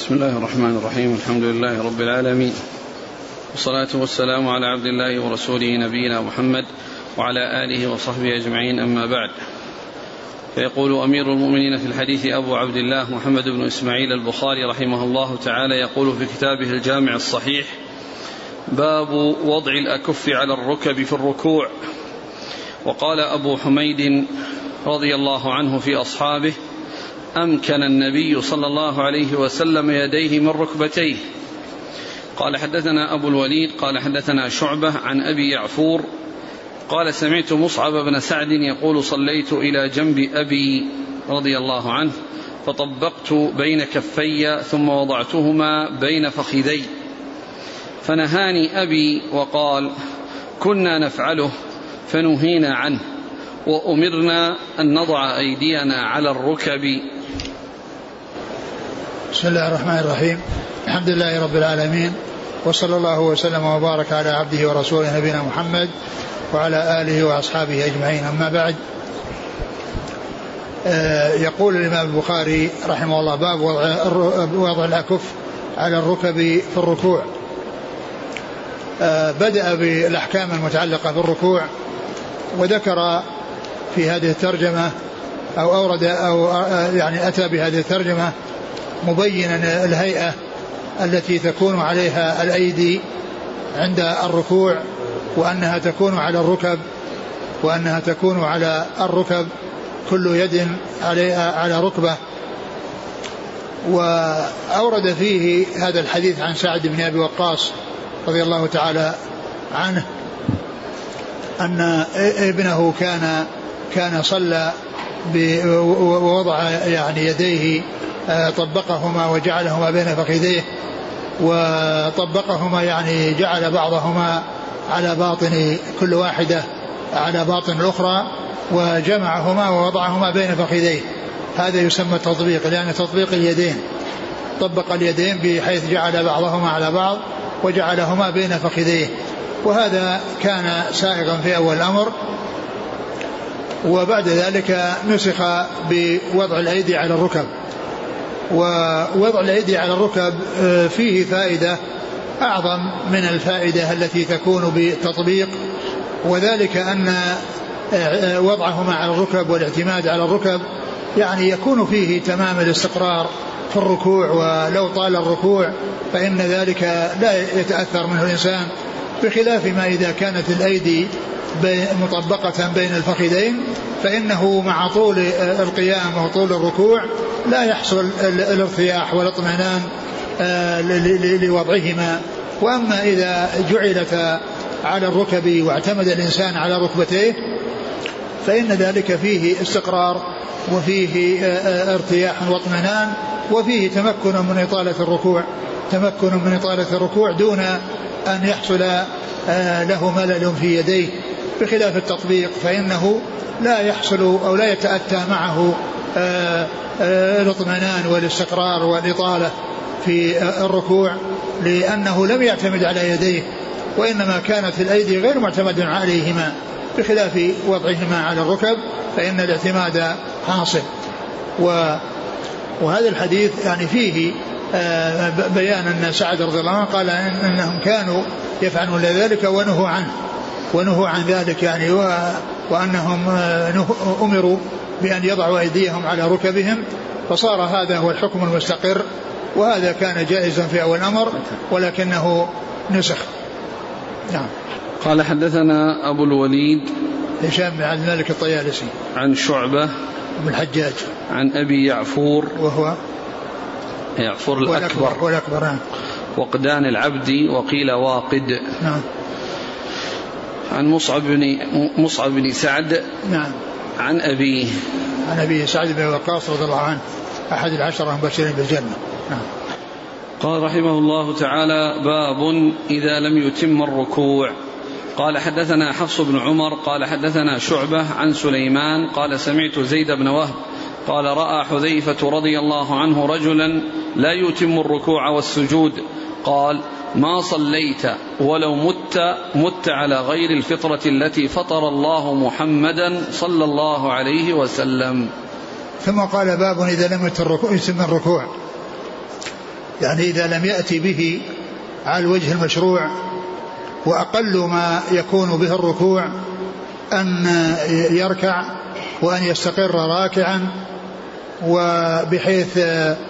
بسم الله الرحمن الرحيم. الحمد لله رب العالمين، والصلاة والسلام على عبد الله ورسوله نبينا محمد وعلى آله وصحبه أجمعين، أما بعد. فيقول أمير المؤمنين في الحديث أبو عبد الله محمد بن إسماعيل البخاري رحمه الله تعالى، يقول في كتابه الجامع الصحيح: باب وضع الأكف على الركب في الركوع. وقال أبو حميد رضي الله عنه في أصحابه: أمكن النبي صلى الله عليه وسلم يديه من ركبتيه. قال حدثنا أبو الوليد قال حدثنا شعبة عن أبي يعفور قال: سمعت مصعب بن سعد يقول: صليت إلى جنب أبي رضي الله عنه فطبقت بين كفي ثم وضعتهما بين فخذي، فنهاني أبي وقال: كنا نفعله فنهينا عنه وأمرنا أن نضع أيدينا على الركب. بسم الله الرحمن الرحيم. الحمد لله رب العالمين، وصلى الله وسلم وبارك على عبده ورسوله نبينا محمد وعلى آله وأصحابه أجمعين، أما بعد. يقول الإمام البخاري رحمه الله: باب وضع الأكف على الركب في الركوع. بدأ بالأحكام المتعلقة بالركوع، وذكر في هذه الترجمة أو أورد أو يعني أتى بهذه الترجمة مبينا الهيئة التي تكون عليها الأيدي عند الركوع، وأنها تكون على الركب، وأنها تكون على الركب، كل يد على ركبة. وأورد فيه هذا الحديث عن سعد بن أبي وقاص رضي الله تعالى عنه أن ابنه كان صلى ووضع يعني يديه، طبقهما وجعلهما بين فخذيه، وطبقهما يعني جعل بعضهما على باطن كل واحدة على باطن الأخرى، وجمعهما ووضعهما بين فخذيه. هذا يسمى التطبيق، لأن تطبيق اليدين، طبق اليدين بحيث جعل بعضهما على بعض وجعلهما بين فخذيه، وهذا كان سائغا في أول الأمر. وبعد ذلك نسخ بوضع الأيدي على الركب. ووضع الأيدي على الركب فيه فائدة أعظم من الفائدة التي تكون بالتطبيق، وذلك أن وضعهما على الركب والاعتماد على الركب يعني يكون فيه تمام الاستقرار في الركوع، ولو طال الركوع فإن ذلك لا يتأثر منه الإنسان، بخلاف ما إذا كانت الأيدي مطبقة بين الفخذين، فإنه مع طول القيام وطول الركوع لا يحصل الارتياح والاطمئنان لوضعهما. وأما إذا جعلت على الركب واعتمد الإنسان على ركبتيه فإن ذلك فيه استقرار، وفيه ارتياح واطمئنان، وفيه تمكن من إطالة الركوع دون أن يحصل له ملل في يديه، بخلاف التطبيق فإنه لا يحصل أو لا يتأتى معه الاطمئنان والاستقرار والإطالة في الركوع، لأنه لم يعتمد على يديه، وإنما كانت الأيدي غير معتمد عليهما، بخلاف وضعهما على الركب فإن الاعتماد حاصل. وهذا الحديث يعني فيه بيان أن سعد رضي الله عنه قال أنهم كانوا يفعلون ذلك ونهوا عن ذلك يعني، وأنهم أمروا بأن يضعوا أيديهم على ركبهم، فصار هذا هو الحكم المستقر، وهذا كان جائزا في أول الأمر ولكنه نسخ. نعم. قال حدثنا أبو الوليد هشام بن عبد الملك الطيالسي عن شعبة بن الحجاج عن أبي يعفور وهو يعفور الأكبر نعم. وقدان العبد وقيل واقد. نعم. عن مصعب بن سعد نعم. عن أبي سعد بن وقاص رضي الله عنه أحد العشرة المبشرين بالجنة. نعم. قال رحمه الله تعالى: باب إذا لم يتم الركوع. قال حدثنا حفص بن عمر قال حدثنا شعبة عن سليمان قال: سمعت زيد بن وهب قال: رأى حذيفة رضي الله عنه رجلا لا يتم الركوع والسجود، قال: ما صليت ولو مت على غير الفطرة التي فطر الله محمدا صلى الله عليه وسلم. ثم قال: باب إذا لم يتم الركوع. يعني إذا لم يأتي به على الوجه المشروع، وأقل ما يكون به الركوع أن يركع وأن يستقر راكعا، وبحيث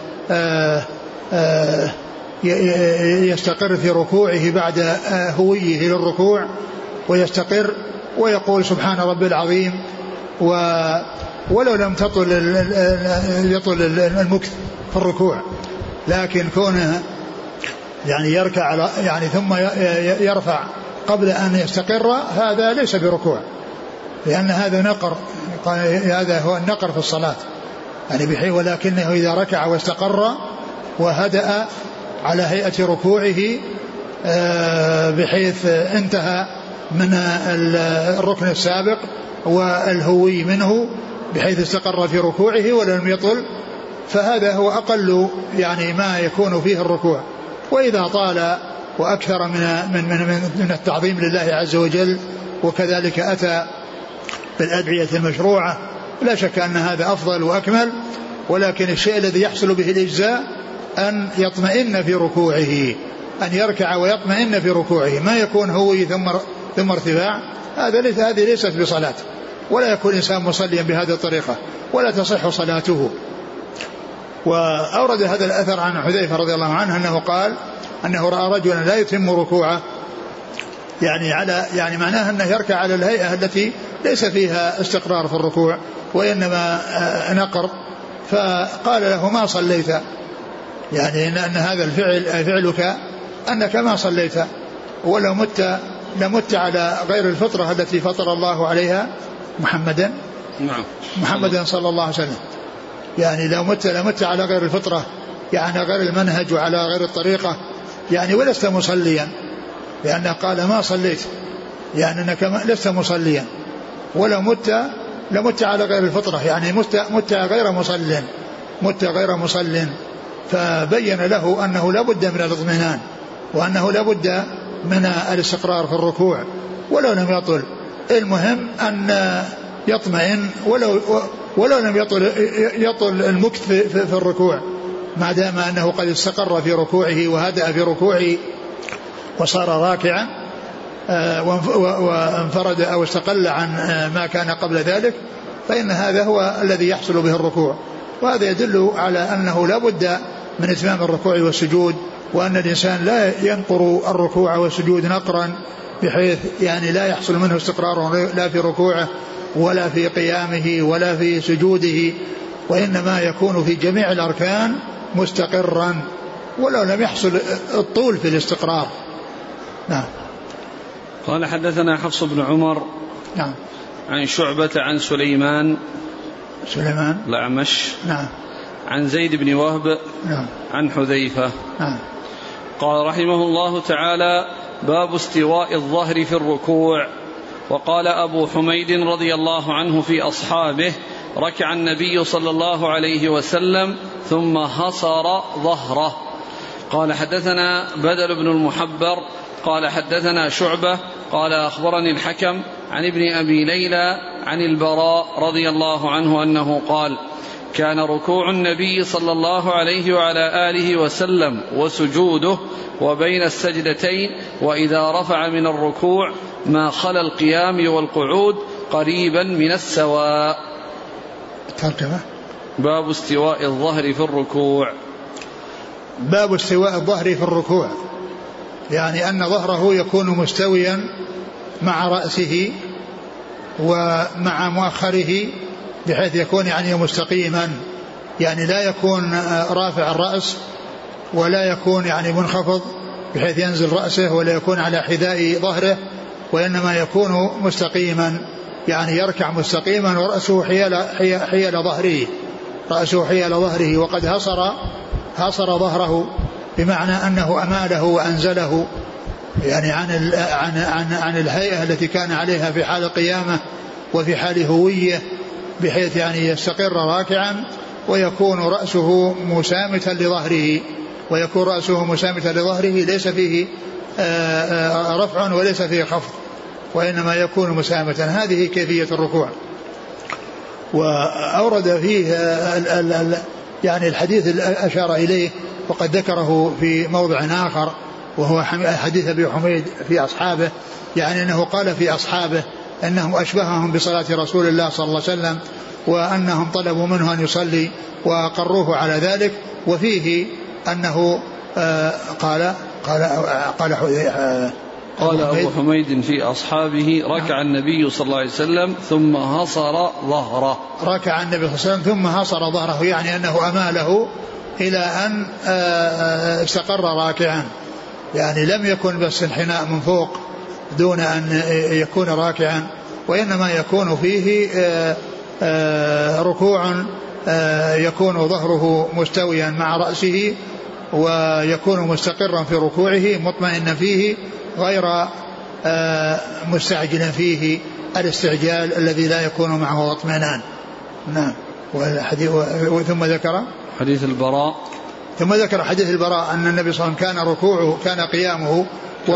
يستقر في ركوعه بعد هويه للركوع ويستقر ويقول سبحان ربي العظيم، ولو لم يطل المكث في الركوع، لكن كونه يعني يركع يعني ثم يرفع قبل أن يستقر هذا ليس بركوع، لأن هذا نقر، هذا هو النقر في الصلاة يعني ولكنه إذا ركع واستقر وهدأ على هيئة ركوعه بحيث انتهى من الركن السابق والهوي منه بحيث استقر في ركوعه ولم يطل، فهذا هو أقل يعني ما يكون فيه الركوع. وإذا طال وأكثر من التعظيم لله عز وجل وكذلك أتى بالأدعية المشروعة لا شك أن هذا أفضل وأكمل، ولكن الشيء الذي يحصل به الإجزاء أن يطمئن في ركوعه، أن يركع ويطمئن في ركوعه، ما يكون هو ثم ارتفاع، هذه ليست بصلاة، ولا يكون إنسان مصليا بهذه الطريقة ولا تصح صلاته. وأورد هذا الأثر عن حذيفة رضي الله عنه أنه قال أنه رأى رجلا لا يتم ركوعه، يعني معناه أنه يركع على الهيئة التي ليس فيها استقرار في الركوع وإنما نقر، فقال له ما صليت، يعني أن هذا الفعل فعلك أنك ما صليت، ولو لمت على غير الفطرة التي فطر الله عليها محمدا صلى الله عليه وسلم، يعني لو لمت على غير الفطرة، يعني غير المنهج وعلى غير الطريقة، يعني ولست مصليا، لأنه قال ما صليت، يعني أنك لست مصليا، ولو لمت على غير الفطرة، يعني مت غير مصل، فبين له أنه لا بد من الاطمئنان وأنه لا بد من الاستقرار في الركوع ولو لم يطل، المهم أن يطمئن ولو لم يطل المكث في الركوع، ما دام أنه قد استقر في ركوعه وهدأ في ركوعه وصار راكعا وانفرد أو استقل عن ما كان قبل ذلك، فإن هذا هو الذي يحصل به الركوع. وهذا يدل على أنه لا بد من إتمام الركوع والسجود، وأن الإنسان لا ينقر الركوع والسجود نقرا بحيث يعني لا يحصل منه استقرار لا في ركوعه ولا في قيامه ولا في سجوده، وإنما يكون في جميع الأركان مستقرا ولو لم يحصل الطول في الاستقرار. نعم. قال حدثنا حفص بن عمر نعم عن شعبة عن سليمان الأعمش نعم عن زيد بن وهب نعم عن حذيفة نعم. قال رحمه الله تعالى: باب استواء الظهر في الركوع. وقال أبو حميد رضي الله عنه في أصحابه: ركع النبي صلى الله عليه وسلم ثم هصر ظهره. قال حدثنا بدل بن المحبر قال حدثنا شعبة قال أخبرني الحكم عن ابن أبي ليلى عن البراء رضي الله عنه أنه قال: كان ركوع النبي صلى الله عليه وعلى آله وسلم وسجوده وبين السجدتين وإذا رفع من الركوع ما خلا القيام والقعود قريبا من السواء. ترجمة: باب استواء الظهر في الركوع. باب استواء الظهر في الركوع، يعني أن ظهره يكون مستويا مع رأسه ومع مؤخره بحيث يكون يعني مستقيما، يعني لا يكون رافع الرأس ولا يكون يعني منخفض بحيث ينزل رأسه ولا يكون على حذاء ظهره، وإنما يكون مستقيما، يعني يركع مستقيما ورأسه حيال ظهره، رأسه حيال ظهره، وقد هصر ظهره بمعنى أنه أماله وأنزله، يعني عن الهيئة التي كان عليها في حال القيامة وفي حال هوية، بحيث يعني يستقر راكعا ويكون رأسه مسامتا لظهره، ليس فيه رفع وليس فيه خفض، وإنما يكون مسامتا. هذه كيفية الركوع. وأورد فيه يعني الحديث أشار إليه وقد ذكره في موضع آخر وهو حديث أبي حميد في أصحابه، يعني أنه قال في أصحابه أنهم أشبههم بصلاة رسول الله صلى الله عليه وسلم، وأنهم طلبوا منه أن يصلي وقروه على ذلك. وفيه أنه قال أبو حميد في أصحابه ركع النبي صلى الله عليه وسلم ثم هصر ظهره. ركع النبي صلى الله عليه وسلم ثم هصر ظهره، يعني أنه أماله إلى أن استقر راكعا، يعني لم يكن بس انحناء من فوق دون أن يكون راكعا، وإنما يكون فيه ركوع يكون ظهره مستويا مع رأسه، ويكون مستقرا في ركوعه مطمئنا فيه غير مستعجلا فيه الاستعجال الذي لا يكون معه اطمئنان. نعم. ثم ذكر حديث البراء، ثم ذكر حديث البراء أن النبي صلى الله عليه وسلم كان ركوعه كان قيامه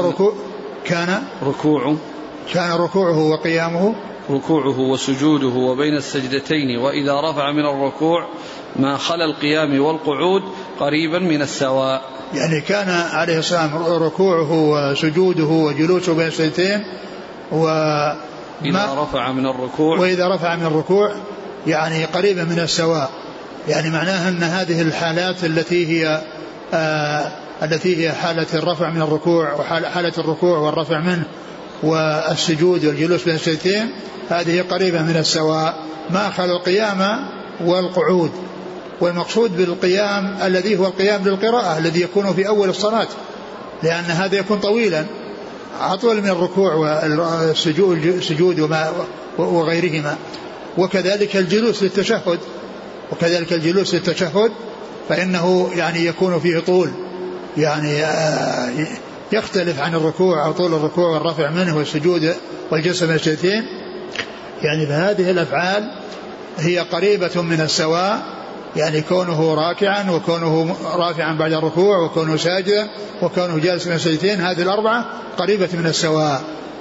كان ركوعه وقيامه ركوعه وسجوده وبين السجدتين، وإذا رفع من الركوع ما خلا القيام والقعود قريبا من السواء. يعني كان عليه السلام ركوعه وسجوده وجلوسه بين السجدتين وإذا رفع من الركوع يعني قريبا من السواء، يعني معناها أن هذه الحالات التي هي حالة الرفع من الركوع وحالة الركوع والرفع منه والسجود والجلوس بين السجدتين هذه قريبة من السواء ما خلا القيام والقعود. والمقصود بالقيام الذي هو القيام للقراءة الذي يكون في أول الصلاة، لأن هذا يكون طويلا أطول من الركوع والسجود وغيرهما. وكذلك الجلوس للتشهد فإنه يعني يكون فيه طول، يعني يختلف عن الركوع أو طول الركوع والرفع منه والسجود والجلسة بين السجدتين. يعني فهذه الأفعال هي قريبة من السواء، يعني كونه راكعا وكونه رافعا بعد الركوع وكونه ساجدا وكونه جالسا بين السجدتين، هذه الأربعة قريبة من السواء.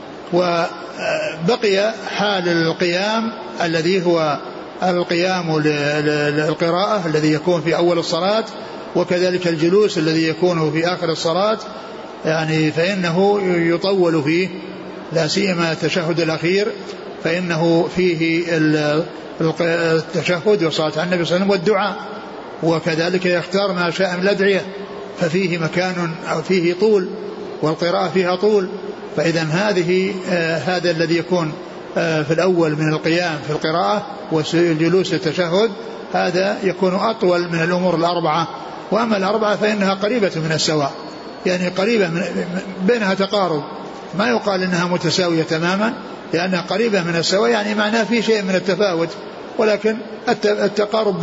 وبقي حال القيام الذي هو القيام للقراءة الذي يكون في أول الصلاة، وكذلك الجلوس الذي يكون في آخر الصلاة، يعني فإنه يطول فيه، لا سيما التشهد الأخير فإنه فيه التشهد وصلاة على النبي صلى الله عليه وسلم والدعاء، وكذلك يختار ما شاء من الأدعية، ففيه مكان أو فيه طول والقراءة فيها طول. فإذا هذا الذي يكون في الأول من القيام في القراءة والجلوس التشهد هذا يكون أطول من الأمور الأربعة. وأما الأربعة فإنها قريبة من السواء، يعني قريبة بينها تقارب، ما يقال إنها متساوية تماما لأنها قريبة من السواء، يعني معناه في شيء من التفاوت، ولكن التقارب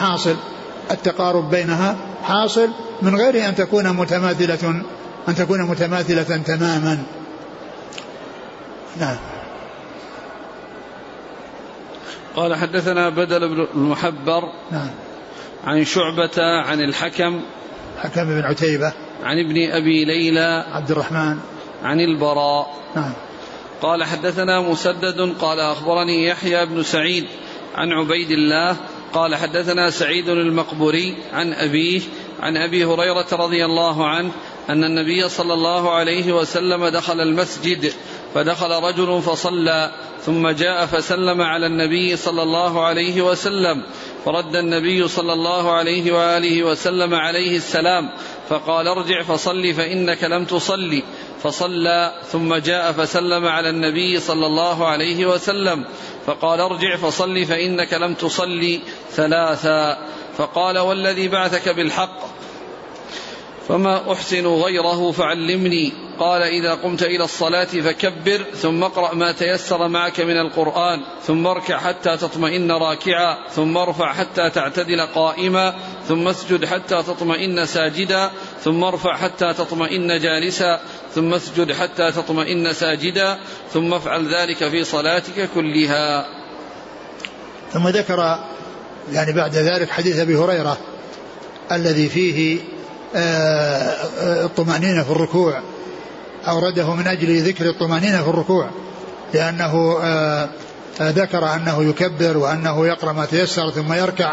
بينها حاصل من غير أن تكون متماثلة تماما. نعم. قال حدثنا بدل بن المحبر نعم. عن شعبة عن الحكم بن عتيبة عن ابن أبي ليلى عبد الرحمن عن البراء. نعم. قال حدثنا مسدد قال أخبرني يحيى بن سعيد عن عبيد الله قال حدثنا سعيد المقبوري عن أبيه عن أبي هريرة رضي الله عنه أن النبي صلى الله عليه وسلم دخل المسجد فدخل رجل فصلى ثم جاء فسلم على النبي صلى الله عليه وسلم فرد النبي صلى الله عليه وآله وسلم عليه السلام فقال ارجع فصل فإنك لم تصلي، فصلى ثم جاء فسلم على النبي صلى الله عليه وسلم فقال ارجع فصل فإنك لم تصلي ثلاثا، فقال والذي بعثك بالحق فما أحسن غيره فعلمني. قال إذا قمت إلى الصلاة فكبر ثم اقرأ ما تيسر معك من القرآن ثم اركع حتى تطمئن راكعا ثم ارفع حتى تعتدل قائما ثم اسجد حتى تطمئن ساجدا ثم ارفع حتى تطمئن جالسا ثم اسجد حتى تطمئن ساجدا ثم افعل ذلك في صلاتك كلها. ثم ذكر يعني بعد ذلك حديث أبي هريرة الذي فيه الطمأنينة في الركوع، أورده من أجل ذكر الطمأنينة في الركوع، لأنه ذكر أنه يكبر وأنه يقرأ ما تيسر ثم يركع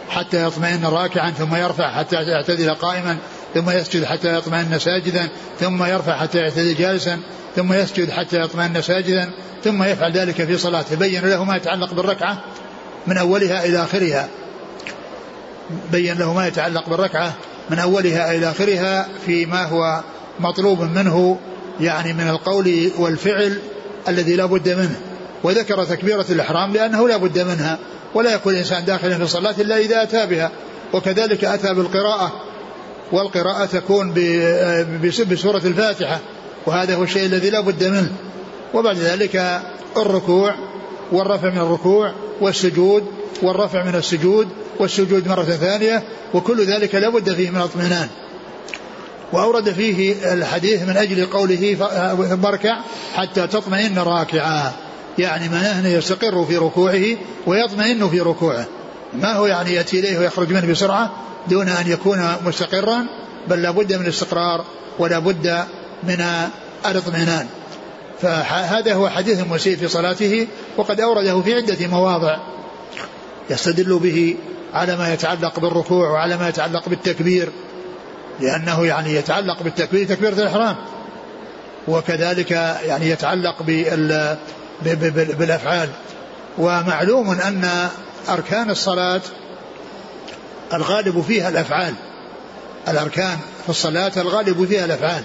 حتى يطمئن راكعا ثم يرفع حتى يعتدل قائما ثم يسجد حتى يطمئن ساجدا ثم يرفع حتى يعتدل جالسا ثم يسجد حتى يطمئن ساجدا ثم يفعل ذلك في صلاته. بين له ما يتعلق بالركعة من أولها إلى آخرها، بين له ما يتعلق بالركعة من أولها إلى آخرها فيما هو مطلوب منه يعني من القول والفعل الذي لا بد منه. وذكر تكبيرة الإحرام لأنه لا بد منها، ولا يكون الإنسان داخلا في الصلاة إلا إذا أتى بها. وكذلك أتى بالقراءة، والقراءة تكون بسورة الفاتحة، وهذا هو الشيء الذي لا بد منه. وبعد ذلك الركوع والرفع من الركوع والسجود والرفع من السجود والسجود مرة ثانية، وكل ذلك لا بد فيه من اطمئنان. وأورد فيه الحديث من أجل قوله ثم اركع حتى تطمئن راكعا، يعني معناه أنه يستقر في ركوعه ويطمئن في ركوعه، ما هو يعني يأتي إليه ويخرج منه بسرعة دون أن يكون مستقرا، بل لا بد من الاستقرار ولا بد من الاطمئنان. فهذا هو حديث المسيء في صلاته، وقد أورده في عدة مواضع يستدل به على ما يتعلق بالركوع وعلى ما يتعلق بالتكبير، لأنه يعني يتعلق بالتكبير تكبيرة الإحرام، وكذلك يعني يتعلق بالأفعال. ومعلوم أن أركان الصلاة الغالب فيها الأفعال، الأركان في الصلاة الغالب فيها الأفعال،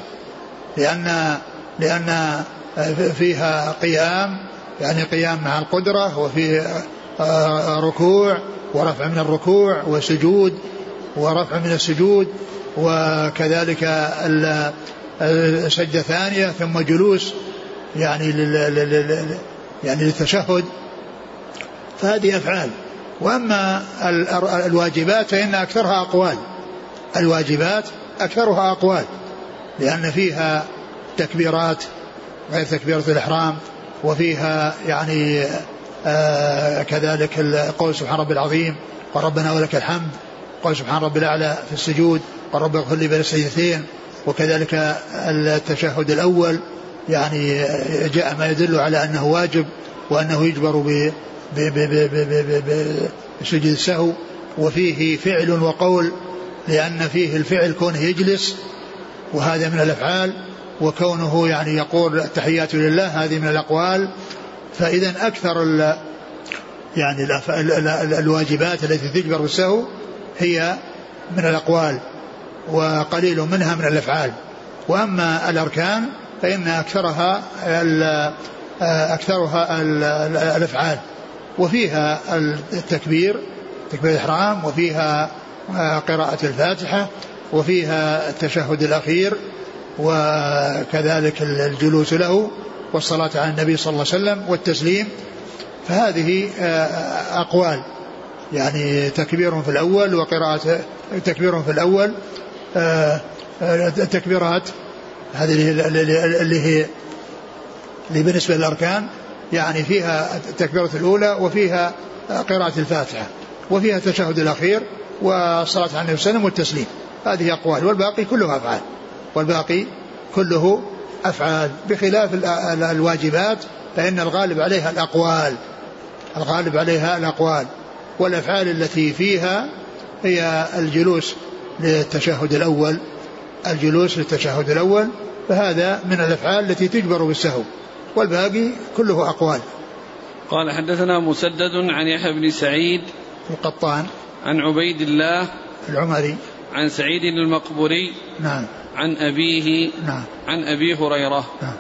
لأن فيها قيام، يعني قيام مع القدرة، وفي ركوع ورفع من الركوع وسجود ورفع من السجود، وكذلك سجدة ثانية ثم جلوس يعني للتشهد، فهذه أفعال. وأما الواجبات فإن أكثرها أقوال، الواجبات أكثرها أقوال، لأن فيها تكبيرات غير تكبيرة الإحرام، وفيها يعني كذلك قول سبحان ربي العظيم وربنا ولك الحمد، قول سبحان ربي الأعلى في السجود ورب اغفر لي بين السجدتين، وكذلك التشهد الأول يعني جاء ما يدل على أنه واجب وأنه يجبر بسجود السهو. وفيه فعل وقول، لأن فيه الفعل كونه يجلس وهذا من الأفعال، وكونه يعني يقول التحيات لله هذه من الأقوال. فإذا أكثر يعني الواجبات التي تجبر بالسهو هي من الأقوال، وقليل منها من الأفعال. وأما الأركان فإن أكثرها الأفعال، وفيها التكبير تكبير الإحرام، وفيها قراءة الفاتحة، وفيها التشهد الأخير، وكذلك الجلوس له، والصلاة على النبي صلى الله عليه وسلم، والتسليم. فهذه أقوال، يعني تكبير في الأول وقراءة تكبير في الأول، التكبيرات هذه اللي هي بالنسبة للأركان، يعني فيها التكبيرة الأولى وفيها قراءة الفاتحة وفيها التشهد الأخير والصلاة على النبي صلى الله عليه وسلم والتسليم. هذه أقوال، والباقي كله أفعال، والباقي كله أفعال، بخلاف الواجبات فإن الغالب عليها الأقوال، الغالب عليها الأقوال. والأفعال التي فيها هي الجلوس للتشهد الأول، الجلوس للتشهد الأول، فهذا من الأفعال التي تجبر بالسهو، والباقي كله أقوال. قال حدثنا مسدد عن يحيى بن سعيد القطان عن عبيد الله العمري عن سعيد المقبوري نعم عن أبيه نعم عن أبي هريرة نعم.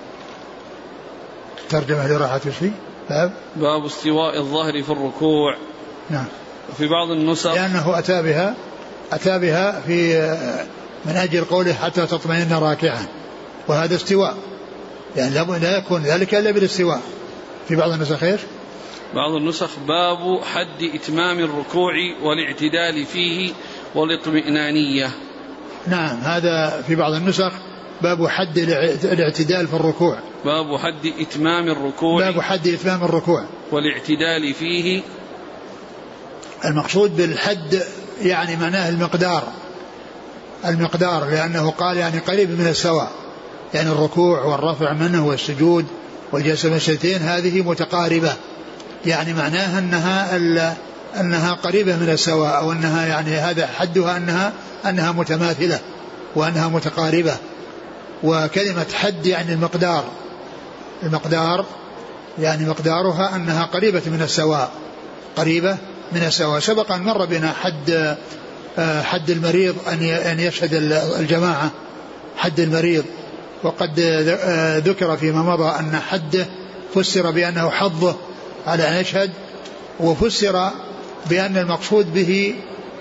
ترجمة لراحة فيه باب استواء الظهر في الركوع. نعم. في بعض النسخ لأنه أتى بها في من أجل قوله حتى تطمئن راكعا، وهذا استواء، يعني لا يكون ذلك إلا بالاستواء. في بعض النسخ ايش؟ بعض النسخ باب حد إتمام الركوع والاعتدال فيه والاطمئنانية. نعم، هذا في بعض النسخ باب حد الاعتدال في الركوع، باب حد إتمام الركوع، باب حد إتمام الركوع والاعتدال فيه. المقصود بالحد يعني معناه المقدار، لأنه قال يعني قريب من السواء، يعني الركوع والرفع منه والسجود والجلسة من السجدتين هذه متقاربة، يعني معناها أنها أنها قريبة من السواء، أو أنها يعني هذا حدها أنها متماثلة وأنها متقاربة. وكلمة حد يعني المقدار يعني مقدارها أنها قريبة من السواء، قريبة من السواء. سبق أن مر بنا حد المريض أن يشهد الجماعة، حد المريض، وقد ذكر فيما مضى أن حده فسر بأنه حظه على أن يشهد، وفسر بأن المقصود به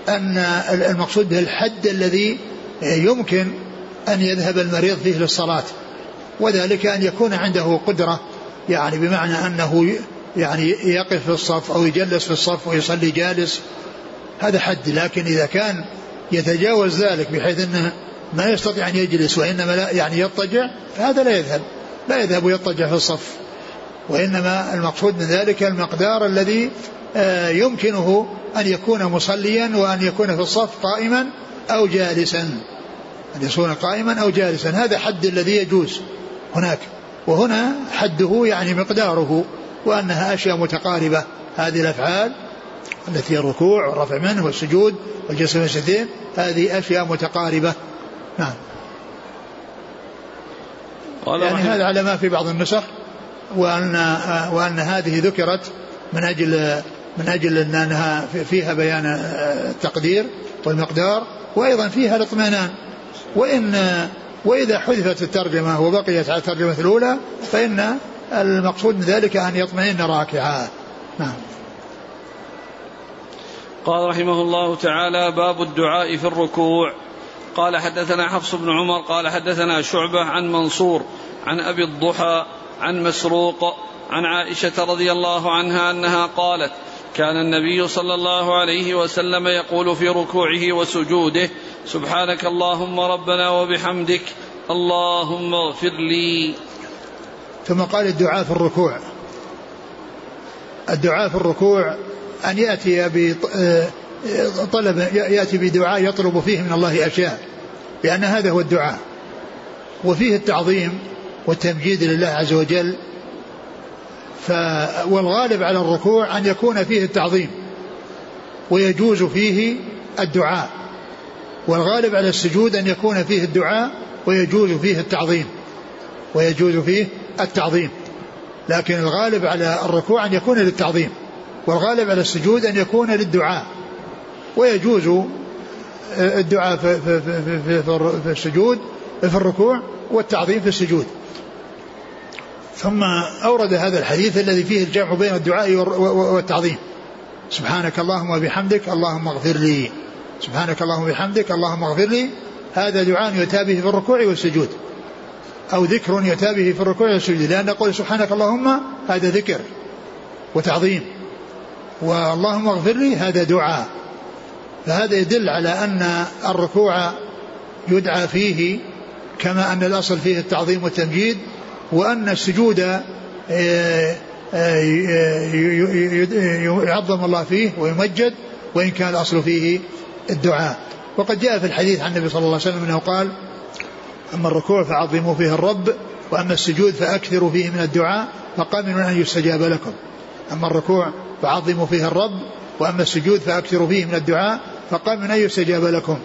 الحد الذي يمكن أن يذهب المريض فيه للصلاة، وذلك أن يكون عنده قدرة، يعني بمعنى أنه يعني يقف في الصف أو يجلس في الصف ويصلي جالس، هذا حد. لكن إذا كان يتجاوز ذلك بحيث أنه ما يستطيع أن يجلس وإنما لا يعني يضطجع، فهذا لا يذهب ويضطجع في الصف، وإنما المقصود من ذلك المقدار الذي يمكنه أن يكون مصليا وأن يكون في الصف قائما أو جالسا، أن يكون قائما أو جالسا، هذا حد الذي يجوز هناك. وهنا حده يعني مقداره، وأنها أشياء متقاربة، هذه الأفعال التي هي الركوع والرفع منه والسجود والجلسة من السجدين، هذه أشياء متقاربة. نعم. يعني هذا على ما في بعض النسخ، وأن هذه ذكرت من أجل أنها فيها بيان التقدير والمقدار، وأيضا فيها الاطمئنان. وإذا حذفت الترجمة وبقيت على الترجمة الأولى فإن المقصود من ذلك أن يطمئن راكعا. نعم. قال رحمه الله تعالى: باب الدعاء في الركوع. قال حدثنا حفص بن عمر قال حدثنا شعبة عن منصور عن أبي الضحى عن مسروق عن عائشة رضي الله عنها أنها قالت: كان النبي صلى الله عليه وسلم يقول في ركوعه وسجوده: سبحانك اللهم ربنا وبحمدك اللهم اغفر لي. ثم قال الدعاء في الركوع. الدعاء في الركوع أن يأتي بدعاء يطلب فيه من الله أشياء، لأن هذا هو الدعاء، وفيه التعظيم والتمجيد لله عز وجل. والغالب على الركوع أن يكون فيه التعظيم ويجوز فيه الدعاء، والغالب على السجود أن يكون فيه الدعاء ويجوز فيه التعظيم. لكن الغالب على الركوع أن يكون للتعظيم، والغالب على السجود أن يكون للدعاء، ويجوز الدعاء في السجود في الركوع والتعظيم في السجود. ثم أورد هذا الحديث الذي فيه الجمع بين الدعاء والتعظيم: سبحانك اللهم وبحمدك اللهم اغفر لي، سبحانك اللهم وبحمدك اللهم اغفر لي. هذا دعاء يؤتى به في الركوع والسجود، أو ذكر يؤتى به في الركوع والسجود، لأن قول سبحانك اللهم هذا ذكر وتعظيم، واللهم اغفر لي هذا دعاء. فهذا يدل على أن الركوع يدعى فيه كما أن الأصل فيه التعظيم والتمجيد، وأن السجود يعظم الله فيه ويمجد، وإن كان الأصل فيه الدعاء. وقد جاء في الحديث عن النبي صلى الله عليه وسلم أنه قال: أما الركوع فعظموا فيه الرب، وأما السجود فأكثروا فيه من الدعاء فقامنوا أن يستجاب لكم. أما الركوع فعظموا فيه الرب، وأما السجود فأكثروا فيه من الدعاء فقامنوا أن يستجاب لكم.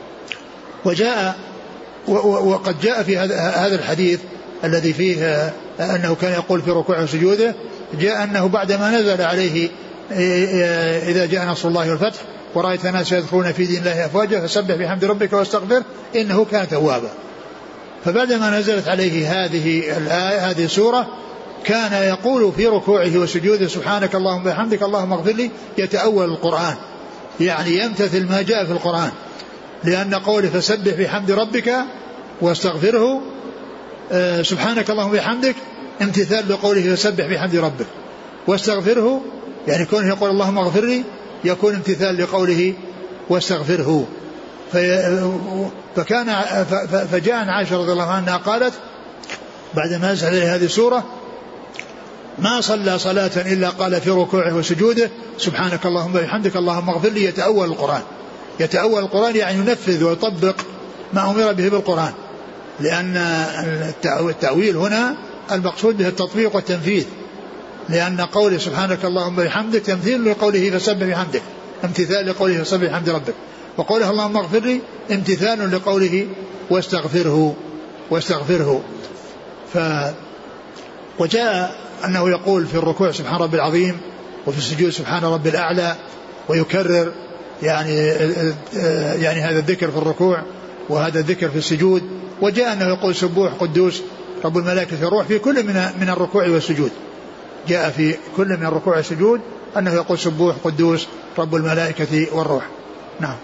وقد جاء في هذا الحديث الذي فيه أنه كان يقول في ركوعه وسجوده، جاء أنه بعدما نزل عليه: إذا جاء نصر الله والفتح ورأيت الناس يدخلون في دين الله أفواجا فسبح بحمد ربك واستغفر إنه كان توابا. فبعدما نزلت عليه هذه السورة كان يقول في ركوعه وسجوده: سبحانك اللهم وبحمدك اللهم اغفر لي، يتأول القرآن، يعني يمتثل ما جاء في القرآن، لأن قوله فسبح بحمد ربك واستغفره سبحانك اللهم وبحمدك امتثال لقوله فسبح بحمد ربك، واستغفره يعني كونه يقول اللهم اغفر لي يكون امتثال لقوله واستغفره. فجاء عن عائشة رضي الله عنها قالت بعدما نزل عليه هذه السورة: ما صلى صلاة إلا قال في ركوعه وسجوده سبحانك اللهم وبحمدك اللهم اغفر لي. يتأول القرآن يعني ينفذ ويطبق ما أمر به بالقرآن، لأن التأويل هنا المقصود به التطبيق والتنفيذ، لأن قوله سبحانك اللهم وبحمدك تمثيل لقوله فسبح بحمدك، امتثال لقوله فسبح بحمد ربك، وقوله اللهم اغفر لي امتثال لقوله واستغفره. وجاء أنه يقول في الركوع سبحان ربي العظيم، وفي السجود سبحان ربي الأعلى، ويكرر يعني هذا الذكر في الركوع وهذا الذكر في السجود. وجاء أنه يقول سبوح قدوس رب الملائكة والروح في كل من الركوع والسجود، جاء في كل من الركوع والسجود أنه يقول سبوح قدوس رب الملائكة والروح. نعم.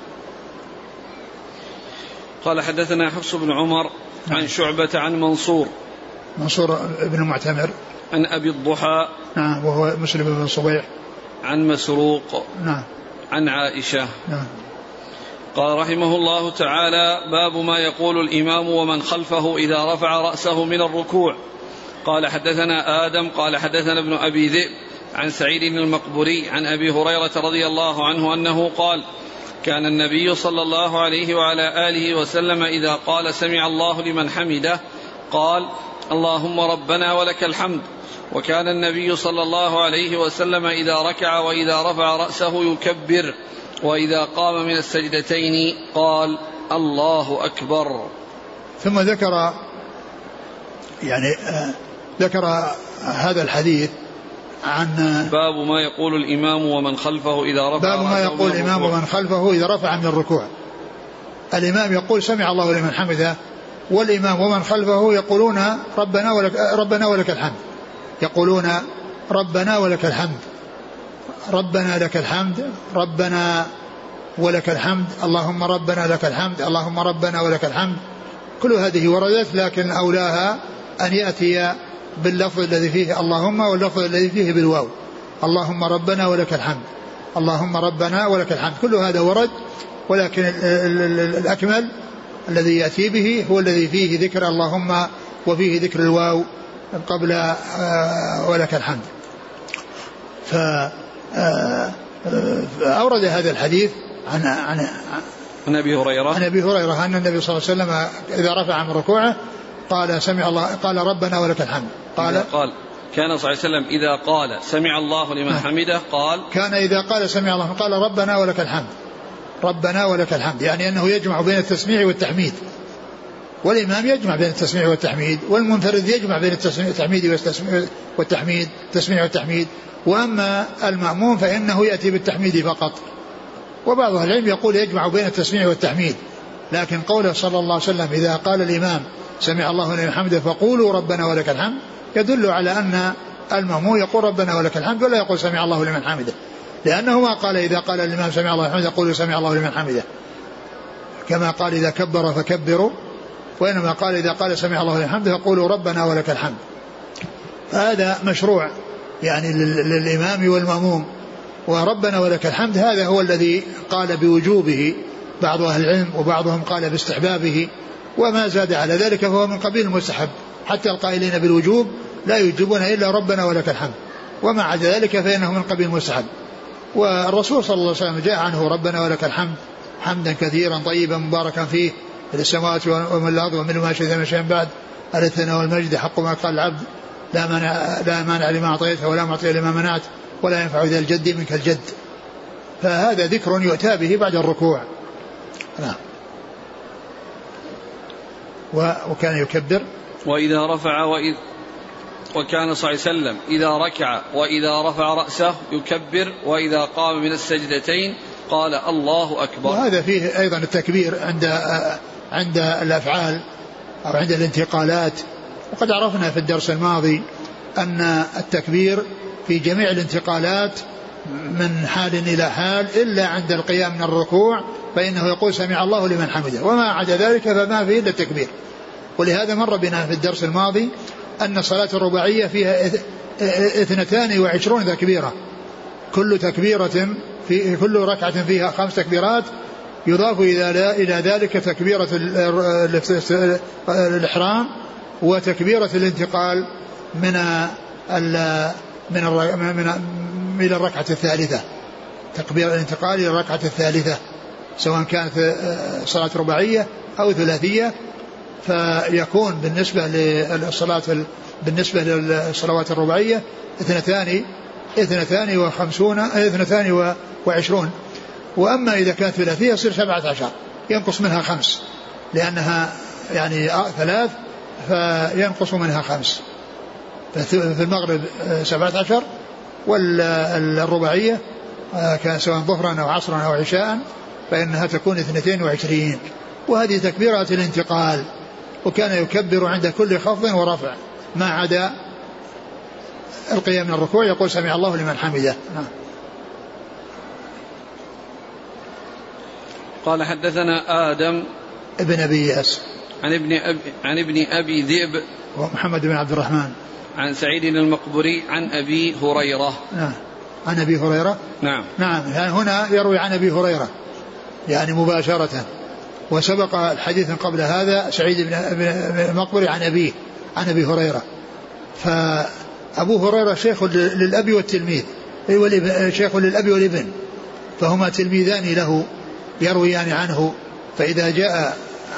قال حدثنا حفص بن عمر عن شعبة عن منصور بن المعتمر عن أبي الضحى نعم وهو مسلم بن صبيح عن مسروق نعم عن عائشة نعم. قال رحمه الله تعالى: باب ما يقول الإمام ومن خلفه إذا رفع رأسه من الركوع. قال حدثنا آدم قال حدثنا ابن أبي ذئب عن سعيد المقبري عن أبي هريرة رضي الله عنه أنه قال: كان النبي صلى الله عليه وعلى آله وسلم إذا قال سمع الله لمن حمده قال: اللهم ربنا ولك الحمد. وكان النبي صلى الله عليه وسلم إذا ركع وإذا رفع رأسه يكبر، وإذا قام من السجدتين قال: الله أكبر. ثم ذكر هذا الحديث عن باب ما يقول الإمام ومن خلفه إذا رفع باب ما يقول الإمام ومن خلفه إذا رفع من الركوع. الإمام يقول سمع الله لمن حمده، والإمام ومن خلفه يقولون ربنا ولك الحمد، يقولون ربنا ولك الحمد، ربنا لك الحمد، ربنا ولك الحمد، اللهم ربنا لك الحمد، اللهم ربنا ولك الحمد. كل هذه وردت، لكن أولاها أن يأتي باللفظ الذي فيه اللهم واللفظ الذي فيه بالواو، اللهم ربنا ولك الحمد، اللهم ربنا ولك الحمد. كل هذا ورد، ولكن الأكمل الذي يأتي به هو الذي فيه ذكر اللهم وفيه ذكر الواو قبل ولك الحمد. فأورد هذا الحديث عن أبي هريرة أن النبي صلى الله عليه وسلم إذا رفع من ركوعه قال سمع الله، قال ربنا ولك الحمد. قال كان صلى الله عليه وسلم إذا قال سمع الله لمن حمده قال، كان إذا قال سمع الله قال ربنا ولك الحمد، ربنا ولك الحمد، يعني أنه يجمع بين التسميع والتحميد. والإمام يجمع بين التسميع والتحميد، والمنفرد يجمع بين التحميد والتحميد، التسميع والتحميد. وأما المأموم فإنه يأتي بالتحميد فقط. وبعض أهل العلم يقول يجمع بين التسميع والتحميد، لكن قوله صلى الله عليه وسلم إذا قال الإمام سمع الله لمن حمده فقولوا ربنا ولك الحمد يدل على أن المأموم يقول ربنا ولك الحمد ولا يقول سمع الله لمن حمده، لأنه ما قال إذا قال الإمام سمع الله لمن حمده يقول سمع الله لمن حمده كما قال إذا كبر فكبروا، وإنما قال إذا قال سمع الله لمن حمده فقولوا ربنا ولك الحمد. هذا مشروع يعني للإمام والمأموم. وربنا ولك الحمد هذا هو الذي قال بوجوبه بعض أهل العلم، وبعضهم قال باستحبابه، وما زاد على ذلك فهو من قبيل المستحب، حتى القائلين بالوجوب لا يجيبون إلا ربنا ولك الحمد، وما عدا ذلك فإنه من قبيل المستحب. والرسول صلى الله عليه وسلم جاء عنه ربنا ولك الحمد حمدا كثيرا طيبا مباركا فيه في السماوات ومن الأرض ومن ما شئت من شيء بعد، الثناء والمجد حق ما قال العبد لا مانع لما أعطيته ولا معطي لما منعت ولا ينفع ذا الجد منك الجد. فهذا ذكر يؤتى به بعد الركوع. نعم. وكان يكبر وإذا رفع وكان صلى الله عليه وسلم إذا ركع وإذا رفع رأسه يكبر، وإذا قام من السجدتين قال الله أكبر. وهذا فيه أيضا التكبير عند الأفعال أو عند الانتقالات. وقد عرفنا في الدرس الماضي أن التكبير في جميع الانتقالات من حال إلى حال إلا عند القيام من الركوع فإنه يقول سمع الله لمن حمده، وما عدا ذلك فما فيه إلا التكبير. ولهذا مر بنا في الدرس الماضي أن صلاة الرباعية فيها 22 تكبيرة، كل تكبيرة في كل ركعة فيها 5 تكبيرات، يضاف إلى ذلك تكبيرة الإحرام وتكبيرة الانتقال إلى الركعة الثالثة، تكبير الانتقال إلى الركعة الثالثة سواء كانت صلاة رباعية أو ثلاثية. فيكون بالنسبة للصلوات الرباعية 22. وأما إذا كانت ثلاثية يصير 17 ينقص منها 5 لأنها يعني 3 فينقص منها 5. في المغرب 17 والرباعية كان سواء ظهرا أو عصرا أو عشاء فإنها تكون 22. وهذه تكبيرات الانتقال وكان يكبر عند كل خفض ورفع ما عدا القيام من الركوع يقول سمع الله لمن حمده. قال حدثنا آدم ابن أبي إياس عن ابن أبي ذئب ومحمد بن عبد الرحمن عن سعيد المقبري عن أبي هريرة. عن أبي هريرة. نعم يعني هنا يروي عن أبي هريرة يعني مباشرة. وسبق الحديث قبل هذا سعيد بن المقبري عن أبيه عن أبي هريرة. فأبو هريرة شيخ للأب والتلميذ شيخ للأب والابن فهما تلميذان له يرويان عنه. فإذا جاء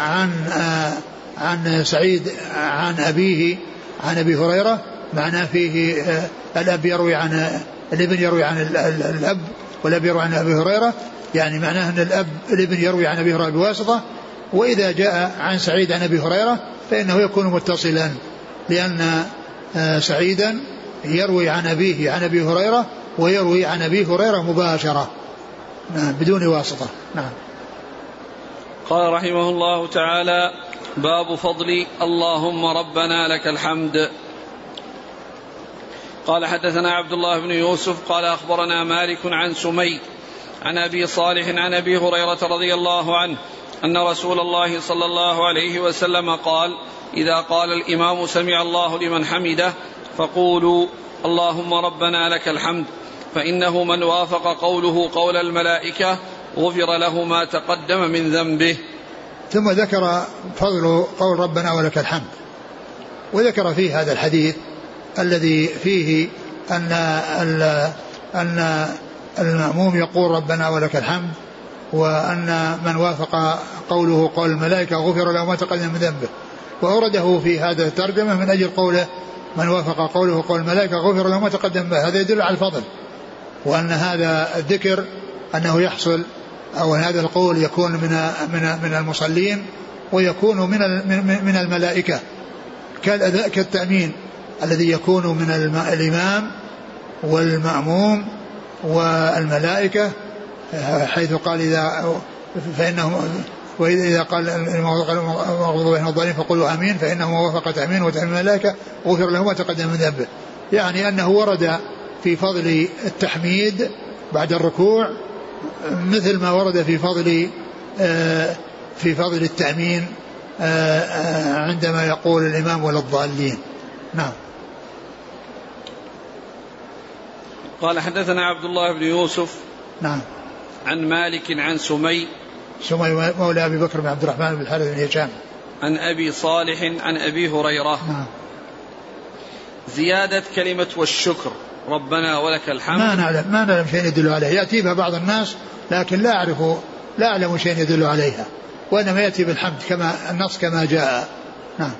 عن سعيد عن أبيه عن أبي هريرة معناه فيه الأب يروي عن الابن يروي عن الأب والأب يروي عن أبي هريرة يعني معناه أن الابن يروي عن أبي هريرة بواسطة. وإذا جاء عن سعيد عن أبي هريرة فإنه يكون متصلا لأن سعيدا يروي عن أبيه عن أبي هريرة ويروي عن أبي هريرة مباشرة بدون واسطة. نعم. قال رحمه الله تعالى باب فضل اللهم ربنا لك الحمد. قال حدثنا عبد الله بن يوسف قال أخبرنا مالك عن سمي عن أبي صالح عن أبي هريرة رضي الله عنه أن رسول الله صلى الله عليه وسلم قال إذا قال الإمام سمع الله لمن حمده فقولوا اللهم ربنا لك الحمد فإنه من وافق قوله قول الملائكة غفر له ما تقدم من ذنبه. ثم ذكر فضل قول ربنا ولك الحمد وذكر فيه هذا الحديث الذي فيه أن المأموم يقول ربنا ولك الحمد وأن من وافق قوله قول الملائكة غفر له ما تقدم من ذنبه. وأورده في هذا الترجمة من أجل قوله من وافق قوله قول الملائكة غفر له ما تقدم به. هذا يدل على الفضل وأن هذا الذكر أنه يحصل أو هذا القول يكون من المصلين ويكون من الملائكة كالتأمين الذي يكون من الإمام والمأموم والملائكة حيث قال إذا قال المغضوب عليهم الضالين فقولوا آمين فإنه وافق تأمين وتأمين الملائكة غفر له ما تقدم من ذنبه. يعني أنه ورد في فضل التحميد بعد الركوع مثل ما ورد في فضل التأمين عندما يقول الإمام ولا الضالين. نعم. قال حدثنا عبد الله بن يوسف نعم عن مالك عن سمي مولى أبي بكر بن عبد الرحمن بن الحارث بن هشام عن أبي صالح عن أبي هريرة. نعم. زيادة كلمة والشكر ربنا ولك الحمد ما نعلم شيء يدل عليه. يأتي بها بعض الناس لكن لا أعلم شيء يدل عليها وإنما يأتي بالحمد كما النص كما جاء. نعم.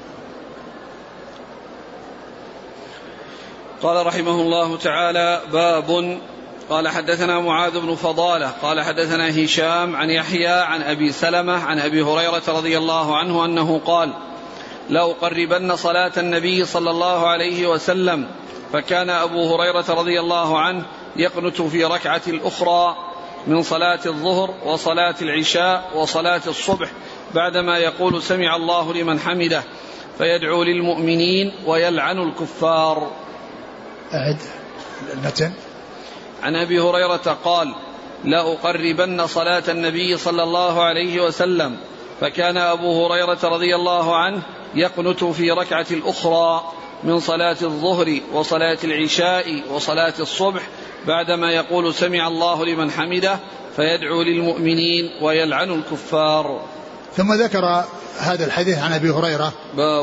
قال رحمه الله تعالى باب. قال حدثنا معاذ بن فضالة قال حدثنا هشام عن يحيى عن أبي سلمة عن أبي هريرة رضي الله عنه أنه قال لأقربن صلاة النبي صلى الله عليه وسلم فكان أبو هريرة رضي الله عنه يقنت في ركعة الأخرى من صلاة الظهر وصلاة العشاء وصلاة الصبح بعدما يقول سمع الله لمن حمده فيدعو للمؤمنين ويلعن الكفار. أعد المتن. عن أبي هريرة قال لأقربن صلاة النبي صلى الله عليه وسلم فكان أبو هريرة رضي الله عنه يقنت في ركعة الأخرى من صلاة الظهر وصلاة العشاء وصلاة الصبح بعدما يقول سمع الله لمن حمده فيدعو للمؤمنين ويلعن الكفار. ثم ذكر هذا الحديث عن أبي هريرة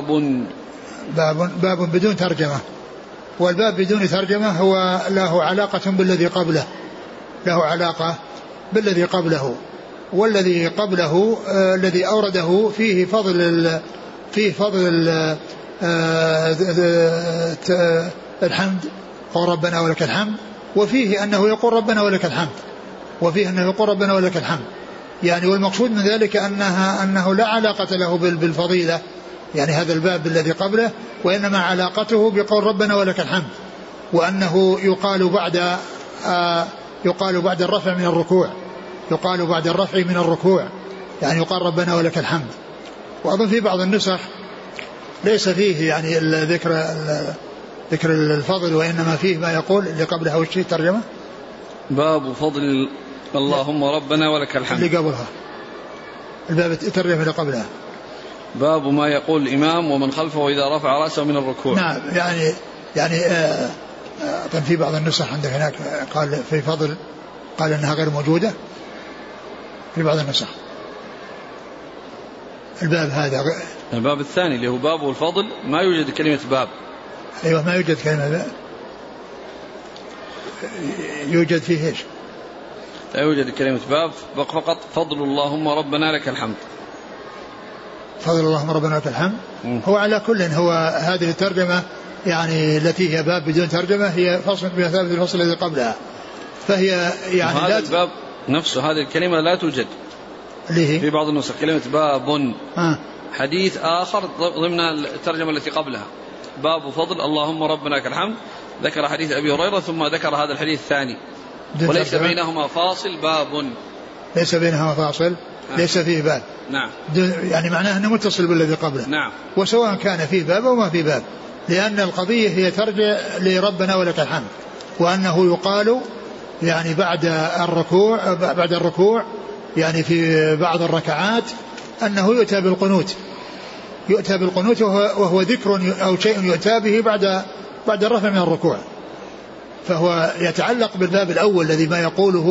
باب بدون ترجمة. والباب بدون ترجمة هو له علاقة بالذي قبله والذي قبله الذي أورده فيه فضل الحمد قول ربنا ولك الحمد، وفيه أنه يقول ربنا ولك الحمد، وفيه أنه يقول ربنا ولك الحمد. يعني والمقصود من ذلك أنه لا علاقة له بالفضيلة، يعني هذا الباب الذي قبله، وإنما علاقته بقول ربنا ولك الحمد، وأنه يقال بعد الرفع من الركوع، يقال بعد الرفع من الركوع، يعني يقال ربنا ولك الحمد. وأظن في بعض النسخ ليس فيه يعني ذكر الفضل، وإنما فيه ما يقول اللي قبلها وش ترجمة باب فضل اللهم ربنا ولك الحمد، اللي قبلها الباب الترجمة اللي قبلها باب ما يقول الإمام ومن خلفه إذا رفع رأسه من الركوع. نعم. يعني كان في بعض النسخ عندك هناك قال في فضل، قال أنها غير موجودة في بعض النسخ. الباب هذا الباب الثاني اللي هو باب الفضل ما يوجد كلمة باب. أيوة ما يوجد كلمة باب. يوجد فيه إيش؟ لا يوجد كلمة باب، فقط فضل اللهم ربنا لك الحمد. فضل اللهم ربنا لك الحمد. هو على كل هو هذه الترجمة يعني التي هي باب بدون ترجمة هي فصل بمثابة الفصل الذي قبلها، فهي يعني هذا الباب نفسه هذه الكلمة لا توجد في بعض النسخ كلمة باب. حديث آخر ضمن الترجمة التي قبلها باب فضل اللهم ربنا لك الحمد، ذكر حديث أبي هريرة ثم ذكر هذا الحديث الثاني وليس بينهما فاصل باب، ليس بينهما فاصل ليس فيه باب. نعم. يعني معناه أنه متصل بالذي قبله. نعم. وسواء كان فيه باب أو ما فيه باب، لأن القضية هي ترجع لربنا ولك الحمد، وأنه يقال يعني بعد الركوع يعني في بعض الركعات أنه يؤتى بالقنوت وهو ذكر أو شيء يؤتى به بعد الرفع من الركوع، فهو يتعلق بالباب الأول الذي ما يقوله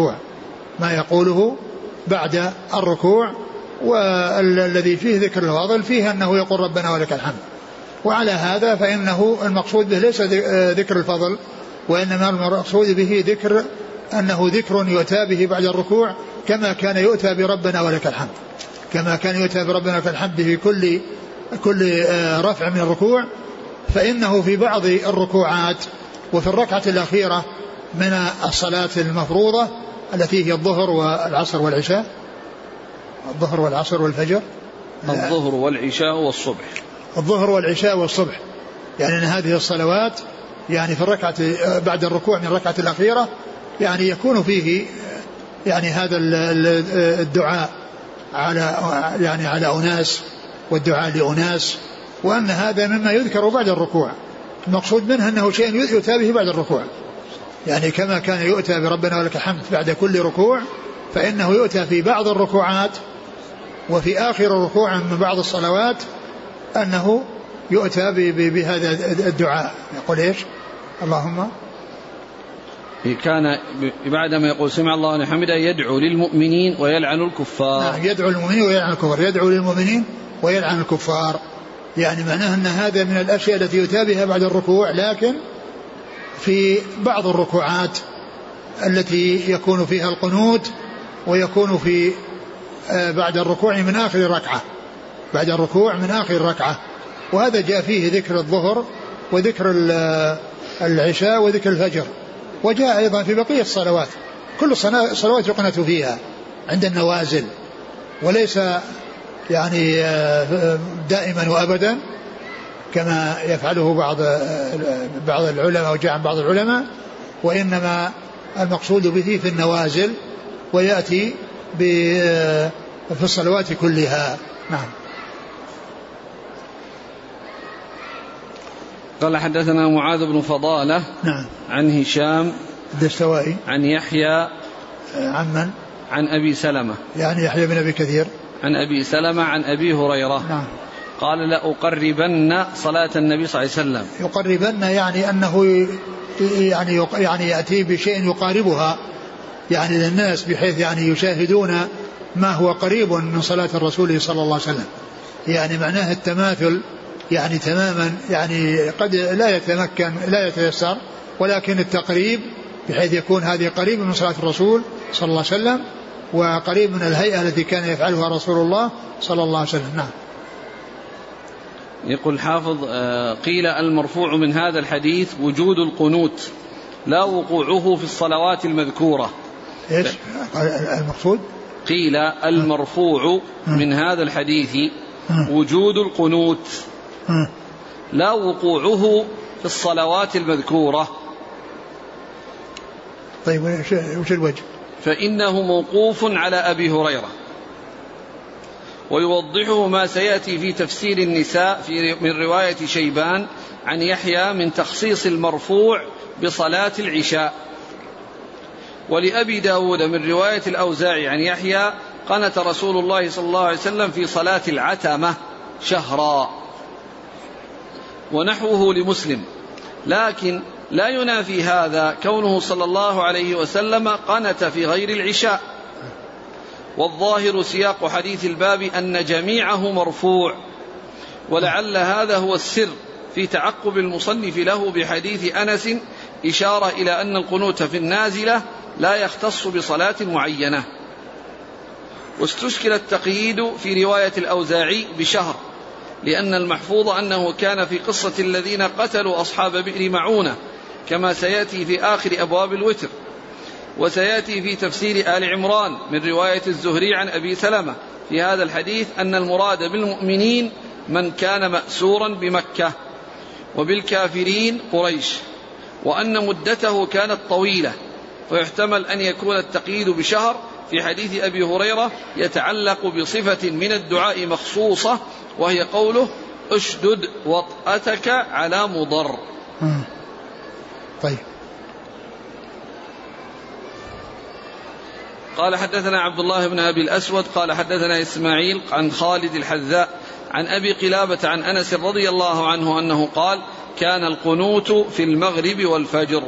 بعد الركوع، والذي فيه ذكر الفضل فيه أنه يقول ربنا ولك الحمد. وعلى هذا فإنه المقصود به ليس ذكر الفضل، وإنما المقصود به أنه ذكر يؤتى به بعد الركوع كما كان يؤتى بربنا ولك الحمد، كما كان يؤتى بربنا ولك الحمد في كل رفع من الركوع. فإنه في بعض الركوعات وفي الركعة الأخيرة من الصلاة المفروضة التي هي الظهر والعصر والعشاء، الظهر والعصر والفجر، الظهر والعشاء والصبح، الظهر والعشاء والصبح، يعني أن هذه الصلوات يعني في الركعة بعد الركوع من الركعة الأخيرة يعني يكون فيه يعني هذا الدعاء على أناس والدعاء لأناس، وأن هذا مما يذكر بعد الركوع. المقصود منه أنه شيء يؤتى به بعد الركوع، يعني كما كان يؤتى بربنا ولك الحمد بعد كل ركوع، فإنه يؤتى في بعض الركوعات وفي آخر ركوع من بعض الصلوات أنه يؤتى بهذا الدعاء. يقول إيش؟ اللهم كان بعدما يقول سمع الله لمن حمده يدعو للمؤمنين ويلعن الكفار. نعم، يدعو للمؤمنين ويلعن الكفار، يدعو للمؤمنين ويلعن الكفار، يعني معناه أن هذا من الأشياء التي يؤتى بها بعد الركوع، لكن في بعض الركوعات التي يكون فيها القنوت ويكون في بعد الركوع من آخر ركعة، بعد الركوع من آخر ركعة. وهذا جاء فيه ذكر الظهر وذكر العشاء وذكر الفجر، وجاء أيضا في بقية الصلوات، كل الصلوات يقنت فيها عند النوازل، وليس يعني دائما وأبدا كما يفعله بعض العلماء وجاء عن بعض العلماء، وإنما المقصود به في النوازل ويأتي في الصلوات كلها. نعم. قال حدثنا معاذ بن فضالة. نعم. عن هشام الدستوائي. عن يحيى. عن من؟ عن أبي سلمة، يعني يحيى بن أبي كثير. عن أبي سلمة عن أبي هريرة. نعم. قال لأقربن صلاة النبي صلى الله عليه وسلم. يقربن يعني أنه يعني يأتي بشيء يقاربها يعني للناس، بحيث يعني يشاهدون ما هو قريب من صلاة الرسول صلى الله عليه وسلم، يعني معناه التماثل يعني تماما، يعني قد لا يتيسر، ولكن التقريب بحيث يكون هذه قريب من صلاة الرسول صلى الله عليه وسلم وقريب من الهيئة التي كان يفعلها رسول الله صلى الله عليه وسلم. نعم. يقول حافظ قيل المرفوع من هذا الحديث وجود القنوت لا وقوعه في الصلوات المذكورة. إيش المقصود؟ قيل المرفوع من هذا الحديث وجود القنوت لا وقوعه في الصلوات المذكورة. طيب وش الوجه؟ فإنه موقوف على أبي هريرة، ويوضحه ما سيأتي في تفسير النساء من رواية شيبان عن يحيى من تخصيص المرفوع بصلاة العشاء. ولأبي داود من رواية الأوزاعي عن يحيى قنت رسول الله صلى الله عليه وسلم في صلاة العتمة شهرا، ونحوه لمسلم، لكن لا ينافي هذا كونه صلى الله عليه وسلم قنت في غير العشاء. والظاهر سياق حديث الباب أن جميعه مرفوع، ولعل هذا هو السر في تعقب المصنف له بحديث أنس إشارة إلى أن القنوت في النازلة لا يختص بصلاة معينة. واستشكل التقييد في رواية الأوزاعي بشهر، لأن المحفوظ أنه كان في قصة الذين قتلوا أصحاب بئر معونة كما سيأتي في آخر أبواب الوتر. وسيأتي في تفسير آل عمران من رواية الزهري عن أبي سلمة في هذا الحديث أن المراد بالمؤمنين من كان مأسورا بمكة، وبالكافرين قريش، وأن مدته كانت طويلة، ويحتمل أن يكون التقييد بشهر في حديث أبي هريرة يتعلق بصفة من الدعاء مخصوصة، وهي قوله اشدد وطأتك على مضر. طيب. قال حدثنا عبد الله بن أبي الأسود قال حدثنا إسماعيل عن خالد الحذاء عن أبي قلابة عن أنس رضي الله عنه أنه قال كان القنوت في المغرب والفجر.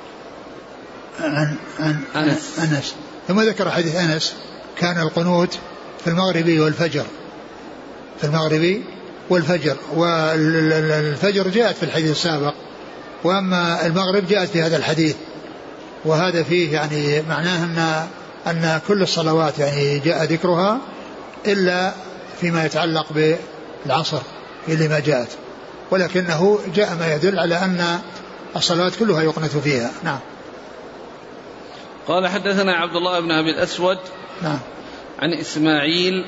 عن أنس ثم ذكر حديث أنس كان القنوت في المغرب والفجر، في المغرب والفجر، والفجر جاءت في الحديث السابق، وأما المغرب جاءت في هذا الحديث. وهذا فيه يعني معناه أن كل الصلوات يعني جاء ذكرها إلا فيما يتعلق بالعصر اللي ما جاءت، ولكنه جاء ما يدل على أن الصلوات كلها يقنت فيها. نعم. قال حدثنا عبد الله بن أبي الأسود نعم عن إسماعيل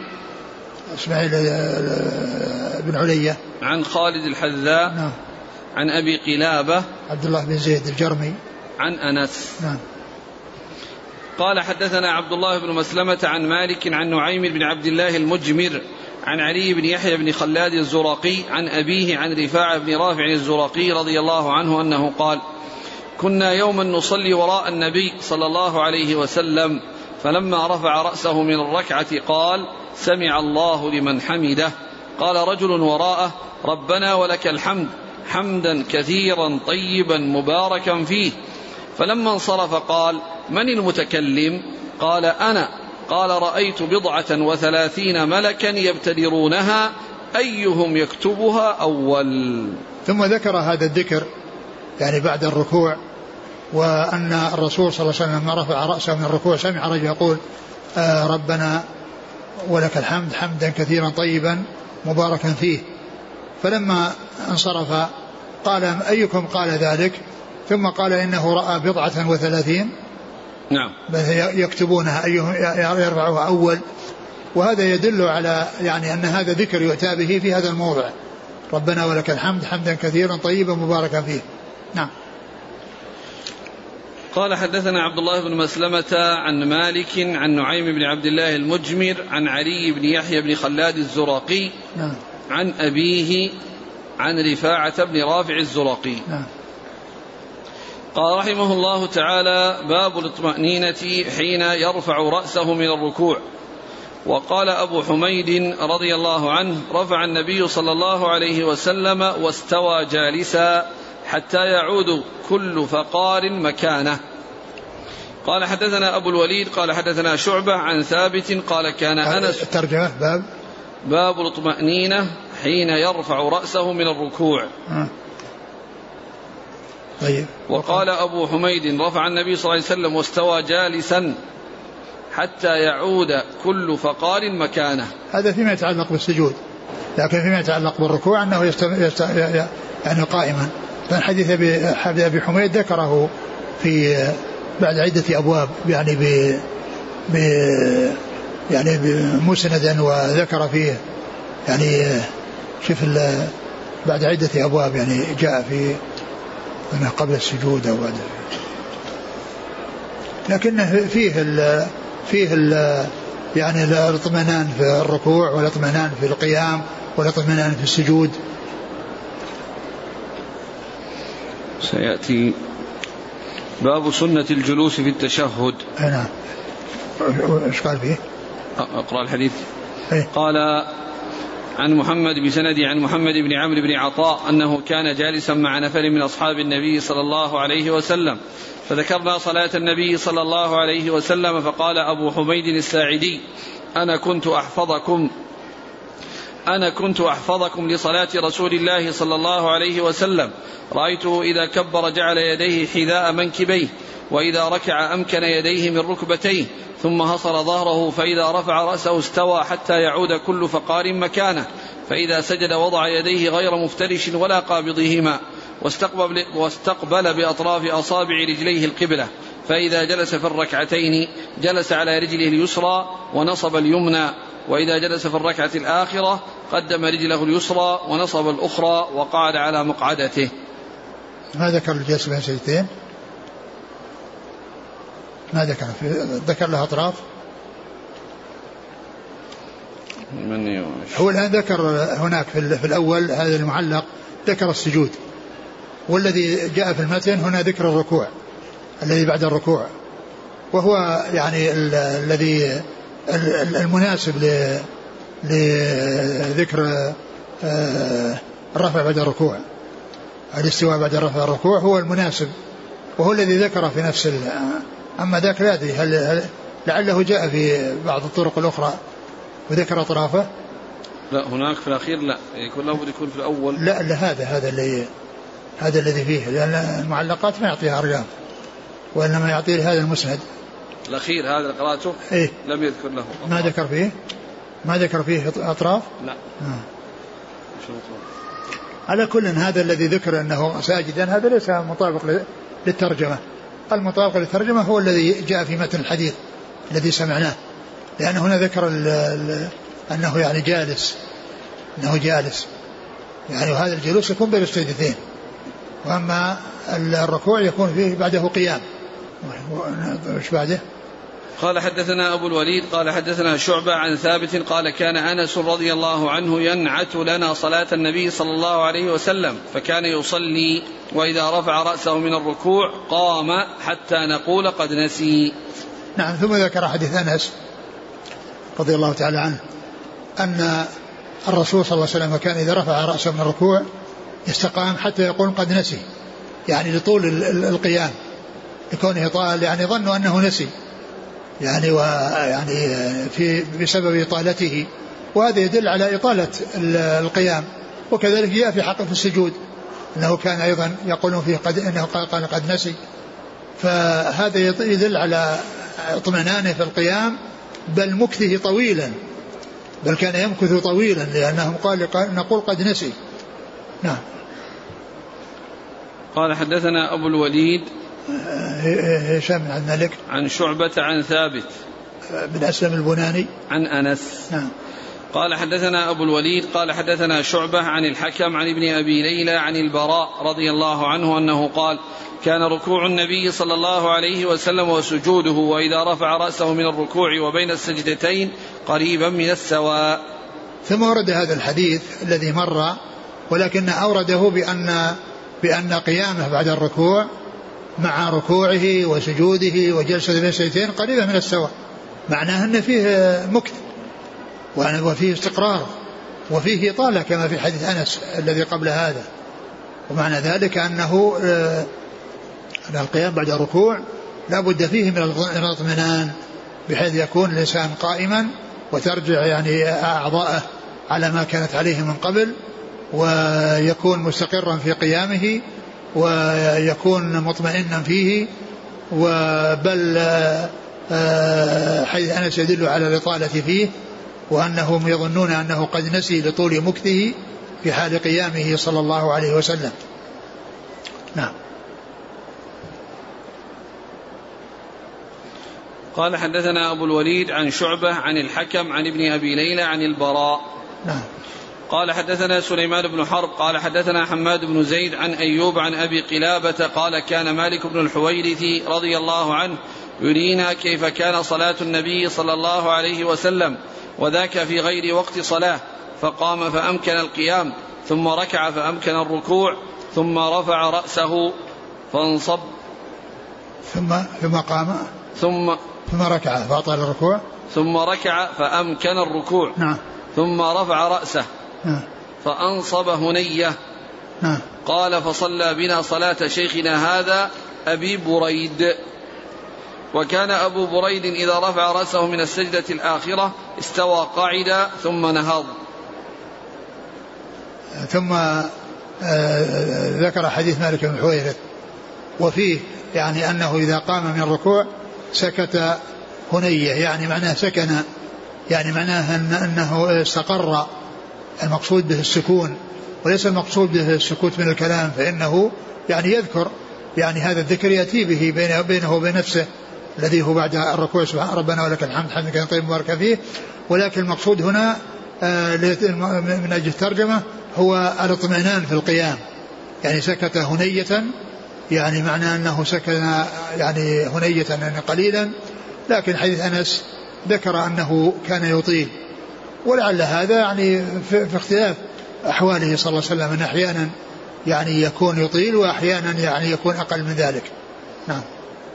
بن علية عن خالد الحذاء نعم عن أبي قلابة عبد الله بن زيد الجرمي عن أنس. نعم. قال حدثنا عبد الله بن مسلمة عن مالك عن نعيم بن عبد الله المجمر عن علي بن يحيى بن خلاد الزرقي عن أبيه عن رفاعة بن رافع الزرقي رضي الله عنه أنه قال كنا يوما نصلي وراء النبي صلى الله عليه وسلم، فلما رفع رأسه من الركعة قال سمع الله لمن حمده. قال رجل وراءه ربنا ولك الحمد حمدا كثيرا طيبا مباركا فيه. فلما انصرف قال من المتكلم؟ قال أنا. قال رأيت 37 ملكا يبتدرونها أيهم يكتبها أول. ثم ذكر هذا الذكر يعني بعد الركوع، وأن الرسول صلى الله عليه وسلم لما رفع رأسه من الركوع سمع رجل يقول ربنا ولك الحمد حمدا كثيرا طيبا مباركا فيه. فلما انصرف قال أيكم قال ذلك؟ ثم قال إنه رأى 37 نعم يكتبونها أيهم يرفعها أول. وهذا يدل على يعني أن هذا ذكر يؤتى به في هذا الموضع، ربنا ولك الحمد حمدا كثيرا طيبا مباركا فيه. نعم. قال حدثنا عبد الله بن مسلمة عن مالك عن نعيم بن عبد الله المجمر عن علي بن يحيى بن خلاد الزرقي نعم. عن أبيه عن رفاعة بن رافع الزرقي. نعم. قال رحمه الله تعالى باب الاطمأنينة حين يرفع رأسه من الركوع. وقال أبو حميد رضي الله عنه رفع النبي صلى الله عليه وسلم واستوى جالسا حتى يعود كل فقار مكانه. قال حدثنا أبو الوليد قال حدثنا شعبة عن ثابت قال كان أنس الترجمة باب الاطمأنينة حين يرفع رأسه من الركوع. طيب. وقال أبو حميد رفع النبي صلى الله عليه وسلم واستوى جالسا حتى يعود كل فقار مكانه. هذا فيما يتعلق بالسجود. لكن فيما يتعلق بالركوع أنه يعني قائما. فالحديث أبي حميد ذكره في بعد عدة أبواب يعني يعني مسندا، وذكر فيه يعني شوف بعد عدة أبواب يعني جاء في قبل السجود أو بعد، لكن فيه يعني الاطمئنان في الركوع والاطمئنان في القيام والاطمئنان في السجود. سيأتي باب سنة الجلوس في التشهد. نعم. ايش قال فيه؟ اقرأ الحديث. إيه؟ قال عن محمد بسندي عن محمد بن عمرو بن عطاء أنه كان جالسا مع نفر من أصحاب النبي صلى الله عليه وسلم، فذكرنا صلاة النبي صلى الله عليه وسلم، فقال أبو حميد الساعدي: أنا كنت أحفظكم لصلاة رسول الله صلى الله عليه وسلم، رأيته إذا كبر جعل يديه حذاء منكبيه، وإذا ركع أمكن يديه من ركبتيه، ثم هصر ظهره، فإذا رفع رأسه استوى حتى يعود كل فقار مكانه، فإذا سجد وضع يديه غير مفترش ولا قابضهما، واستقبل بأطراف أصابع رجليه القبلة، فإذا جلس في الركعتين جلس على رجله اليسرى ونصب اليمنى، وإذا جلس في الركعة الآخرة قدم رجله اليسرى ونصب الأخرى وقعد على مقعدته. ما ذكر الجلسة بين سجدتين؟ ما ذكر لها أطراف. هو الآن ذكر هناك في الأول هذا المعلق ذكر السجود، والذي جاء في المتن هنا ذكر الركوع الذي بعد الركوع، وهو يعني الذي المناسب لذكر الرفع بعد الركوع، الاستواء بعد رفع الركوع هو المناسب، وهو الذي ذكر في نفس أما ذاك لا أدري هل لعله جاء في بعض الطرق الأخرى وذكر أطرافه. لا هناك في الأخير لا يكون لابد يكون في الأول. لا هذا الذي فيه، لأن المعلقات ما يعطيها أرقام وإنما يعطي هذا المسند الأخير هذا قراءته. إيه؟ لم يذكر له أطراف. ما ذكر فيه أطراف. لا. على كل هذا الذي ذكر أنه ساجدا هذا ليس مطابق للترجمة. المطابق للترجمة هو الذي جاء في متن الحديث الذي سمعناه، لأن هنا ذكر أنه يعني جالس يعني، وهذا الجلوس يكون بين السجدتين، وأما الركوع يكون فيه بعده قيام. وش بعده؟ قال حدثنا أبو الوليد قال حدثنا شعبة عن ثابت قال كان أنس رضي الله عنه ينعت لنا صلاة النبي صلى الله عليه وسلم، فكان يصلي وإذا رفع رأسه من الركوع قام حتى نقول قد نسي. نعم. ثم ذكر حديث أنس رضي الله تعالى عنه أن الرسول صلى الله عليه وسلم كان إذا رفع رأسه من الركوع يستقام حتى يقول قد نسي، يعني لطول القيام لكونه طال، يعني ظنوا أنه نسي يعني، ويعني بسبب إطالته، وهذا يدل على إطالة القيام. وكذلك جاء في حق في السجود أنه كان أيضا يقولون فيه أنه قال قد نسي، فهذا يدل على اطمئنانه في القيام، بل مكثه طويلا، بل كان يمكث طويلا، لأنهم نقول قد نسي. نعم. قال حدثنا أبو الوليد هشام بن عبد الملك عن شعبة عن ثابت بن أسلم البناني عن أنس. نعم. قال حدثنا أبو الوليد قال حدثنا شعبة عن الحكم عن ابن أبي ليلى عن البراء رضي الله عنه أنه قال كان ركوع النبي صلى الله عليه وسلم وسجوده وإذا رفع رأسه من الركوع وبين السجدتين قريبا من السواء. ثم ورد هذا الحديث الذي مر، ولكن أورده بأن قيامه بعد الركوع مع ركوعه وسجوده وجلسة بين السجدتين قريبا من السواء، معناه أن فيه مكث وفيه استقرار وفيه إطالة كما في حديث أنس الذي قبل هذا. ومعنى ذلك أنه القيام بعد الركوع لا بد فيه من الاطمئنان، بحيث يكون الإنسان قائما وترجع يعني أعضاءه على ما كانت عليه من قبل، ويكون مستقرا في قيامه ويكون مطمئنا فيه، وبل حيث أنس يدل على الإطالة فيه، وأنهم يظنون أنه قد نسي لطول مكثه في حال قيامه صلى الله عليه وسلم. نعم. قال حدثنا أبو الوليد عن شعبة عن الحكم عن ابن أبي ليلى عن البراء. نعم. قال حدثنا سليمان بن حرب قال حدثنا حماد بن زيد عن أيوب عن أبي قلابة قال كان مالك بن الحويرث رضي الله عنه يرينا كيف كان صلاة النبي صلى الله عليه وسلم وذاك في غير وقت صلاة، فقام فأمكن القيام ثم ركع فأمكن الركوع ثم رفع رأسه فانصب ثم قام ثم ركع فأطال الركوع ثم ركع فأمكن الركوع. نعم. ثم رفع رأسه. نعم. فأنصب هنية. نعم. قال فصلى بنا صلاة شيخنا هذا أبي بريد. وكان أبو بريد إذا رفع رأسه من السجدة الآخرة استوى قاعدا ثم نهض. ثم ذكر حديث مالك بن الحويرث وفيه يعني أنه إذا قام من الركوع سكت هنية، يعني معناه سكن، يعني معناه أنه استقر، المقصود به السكون وليس المقصود به السكوت من الكلام، فإنه يعني يذكر يعني هذا الذكر يأتي به بينه وبين نفسه الذي هو بعد الركوع سبحان ربنا ولك الحمد حمدا طيب مباركا فيه. ولكن المقصود هنا من أجل الترجمة هو الاطمئنان في القيام، يعني سكت هنية، يعني معنى أنه سكن يعني هنية يعني قليلا. لكن حديث أنس ذكر أنه كان يطيل، ولعل هذا يعني في اختلاف أحواله صلى الله عليه وسلم، أن أحيانا يعني يكون يطيل وأحيانا يعني يكون أقل من ذلك. نعم.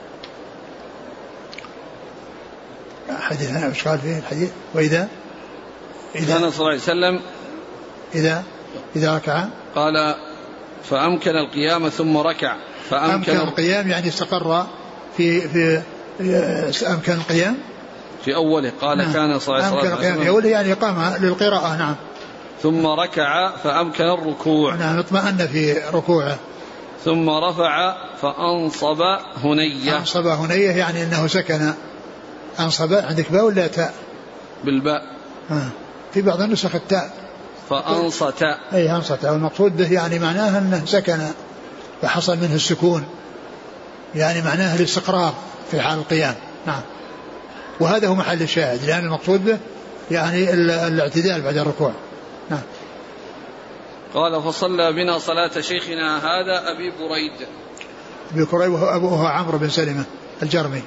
حديث ايش قال فيه الحديث؟ وإذا كان صلى الله عليه وسلم إذا ركع قال فأمكن القيام ثم ركع فأمكن القيام، يعني استقر في أمكن القيام في أوله. قال نعم. كان صلى الله عليه وسلم أمكن القيام في أوله يعني قام للقراءة. نعم. ثم ركع فأمكن الركوع. نعم، اطمأن في ركوعه. ثم رفع فأنصب هنية. أنصب هنية يعني أنه سكن. أنصب عندك باء ولا تاء؟ بالباء. في بعض النسخ التاء. فأنصت. أي أنصت، والمقصود به يعني معناه أنه سكن فحصل منه السكون، يعني معناه الاستقرار في حال القيام. نعم. وهذا هو محل الشاهد، لأن المقصود به يعني الاعتدال بعد الركوع. نعم. قال فصلى بنا صلاة شيخنا هذا أبي بريد. أبي بريد وهو عمرو بن سلمة الجرمي.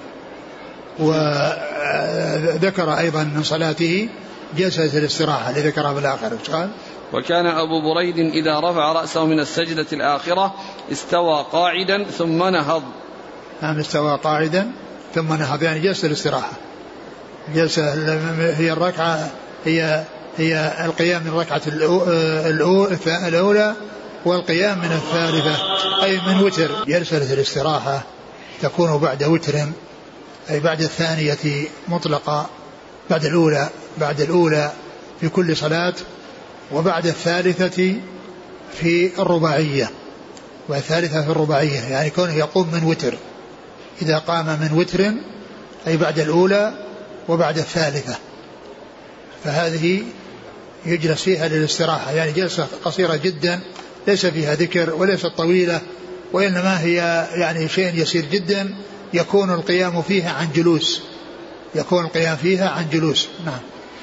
وذكر أيضا من صلاته جلسة الاستراحة اللي ذكرها بالآخر. قال وكان أبو بريد إذا رفع رأسه من السجدة الآخرة استوى قاعدا ثم نهض. نعم، استوى قاعدا ثم نهض، يعني جلسة الاستراحة. جلسة هي الركعة هي القيام من الركعة الأولى والقيام من الثالثة، أي من وتر. جلسة الاستراحة تكون بعد وتر، أي بعد الثانية مطلقة، بعد الأولى في كل صلاة، وبعد الثالثة في الرباعية، والثالثة في الرباعية، يعني كونه يقوم من وتر. إذا قام من وتر أي بعد الأولى وبعد الثالثة، فهذه يجلس فيها للاستراحة، يعني جلسة قصيرة جدا ليس فيها ذكر وليست طويلة، وإنما هي يعني شيء يسير جدا يكون القيام فيها عن جلوس، يكون القيام فيها عن جلوس. نعم.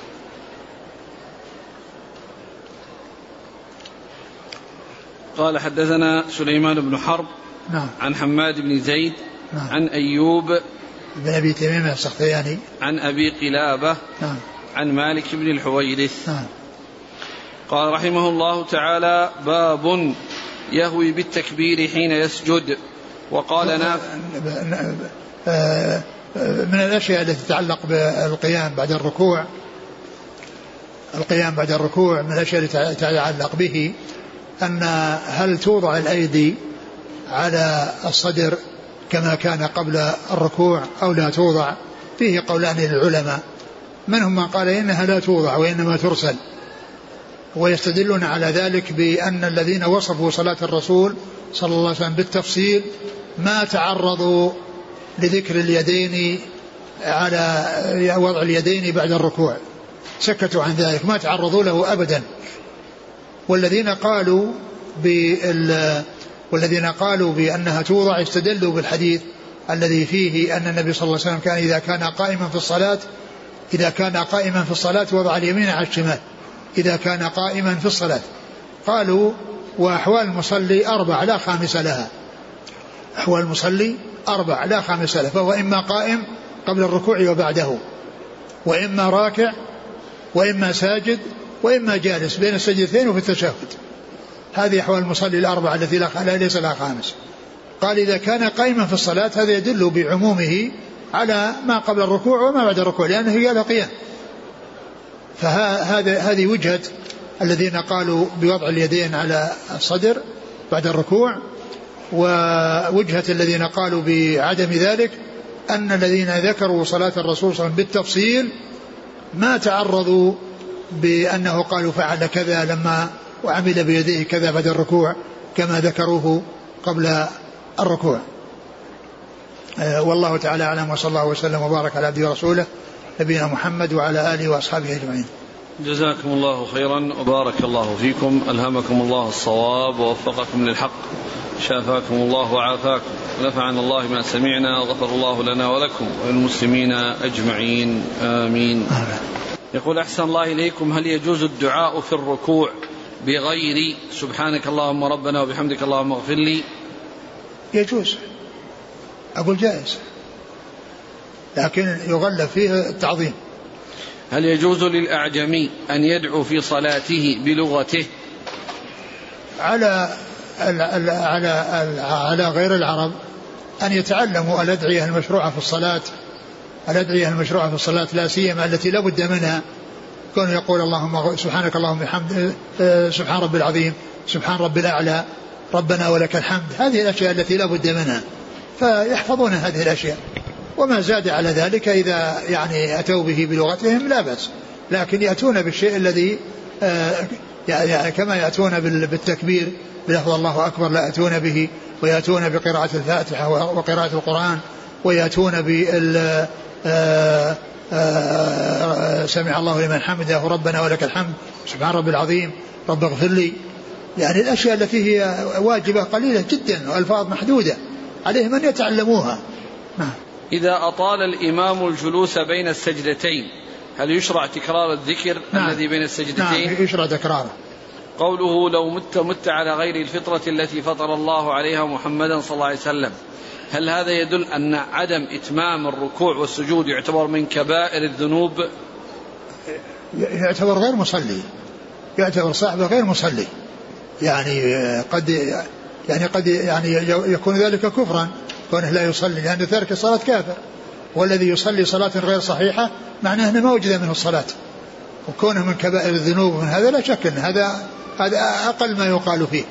قال حدثنا سليمان بن حرب. نعم. عن حماد بن زيد. نعم. عن أيوب بن أبي تميم السختياني. عن أبي قلابة. نعم. عن مالك بن الحويرث. نعم. قال رحمه الله تعالى باب يهوي بالتكبير حين يسجد. وقال نافع من الأشياء التي تتعلق بالقيام بعد الركوع، القيام بعد الركوع من الأشياء التي تتعلق به أن هل توضع الأيدي على الصدر كما كان قبل الركوع أو لا توضع. فيه قولان للعلماء، منهم من قال إنها لا توضع وإنما ترسل، ويستدلون على ذلك بأن الذين وصفوا صلاة الرسول صلى الله عليه وسلم بالتفصيل ما تعرضوا لذكر اليدين على وضع اليدين بعد الركوع، سكتوا عن ذلك ما تعرضوا له أبدا. والذين قالوا بأنها توضع استدلوا بالحديث الذي فيه أن النبي صلى الله عليه وسلم كان إذا كان قائما في الصلاة وضع اليمين على الشمال إذا كان قائما في الصلاة. قالوا وأحوال المصلي 4 لا خامس لها. أحوال المصلي 4 لا خامس لها، فهو إما قائم قبل الركوع وبعده، وإما راكع، وإما ساجد، وإما جالس بين السجدتين وفي التشهد. هذه أحوال المصلي 4 التي ليس لها خامس. قال إذا كان قائما في الصلاة هذا يدل بعمومه على ما قبل الركوع وما بعد الركوع لأنه هي القيام. فهذه وجهة الذين قالوا بوضع اليدين على الصدر بعد الركوع، ووجهة الذين قالوا بعدم ذلك أن الذين ذكروا صلاة الرسول صلى الله عليه وسلم بالتفصيل ما تعرضوا بأنه قالوا فعل كذا لما وعمل بيديه كذا بعد الركوع كما ذكروه قبل الركوع. والله تعالى أعلم، وصلى الله وسلم وبارك على عبده ورسوله نبينا محمد وعلى آله وأصحابه أجمعين. جزاكم الله خيرا وبارك الله فيكم، ألهمكم الله الصواب ووفقكم للحق، شافاكم الله وعافاكم، ونفعنا الله ما سمعنا، وغفر الله لنا ولكم وللمسلمين أجمعين، آمين. يقول أحسن الله إليكم، هل يجوز الدعاء في الركوع بغير سبحانك اللهم ربنا وبحمدك اللهم اغفر لي؟ يجوز، أقول جائز، لكن يغلب فيه التعظيم. هل يجوز للأعجمي أن يدعو في صلاته بلغته؟ على غير العرب أن يتعلموا الأدعية المشروعة في الصلاة، الأدعية المشروعة في الصلاة لا سيما التي لا بد منها، كونه يقول اللهم سبحانك اللهم بحمد، سبحان ربي العظيم، سبحان ربي الأعلى، ربنا ولك الحمد. هذه الأشياء التي لا بد منها، فيحفظون هذه الأشياء، وما زاد على ذلك إذا يعني أتوا به بلغتهم لا بأس، لكن يأتون بالشيء الذي كما يأتون بالتكبير بلفظ الله أكبر لا يأتون به، ويأتون بقراءة الفاتحة وقراءة القرآن، ويأتون سمع الله لمن حمده ربنا ولك الحمد، سبحان ربي العظيم، رب اغفر لي. يعني الأشياء التي هي واجبة قليلة جدا وألفاظ محدودة عليهم أن يتعلموها. إذا أطال الإمام الجلوس بين السجدتين هل يشرع تكرار الذكر الذي بين السجدتين؟ نعم يشرع تكراره. قوله لو مت على غير الفطرة التي فطر الله عليها محمدا صلى الله عليه وسلم، هل هذا يدل أن عدم إتمام الركوع والسجود يعتبر من كبائر الذنوب؟ يعتبر غير مصلي، يعتبر صاحبه غير مصلي، يعني قد يكون ذلك كفرا كونه لا يصلي، لأن ترك الصلاة كافر، والذي يصلي صلاة غير صحيحة معناه أنه ما وجد منه الصلاة، وكونه من كبائر الذنوب من هذا لا شك أن هذا أقل ما يقال فيه.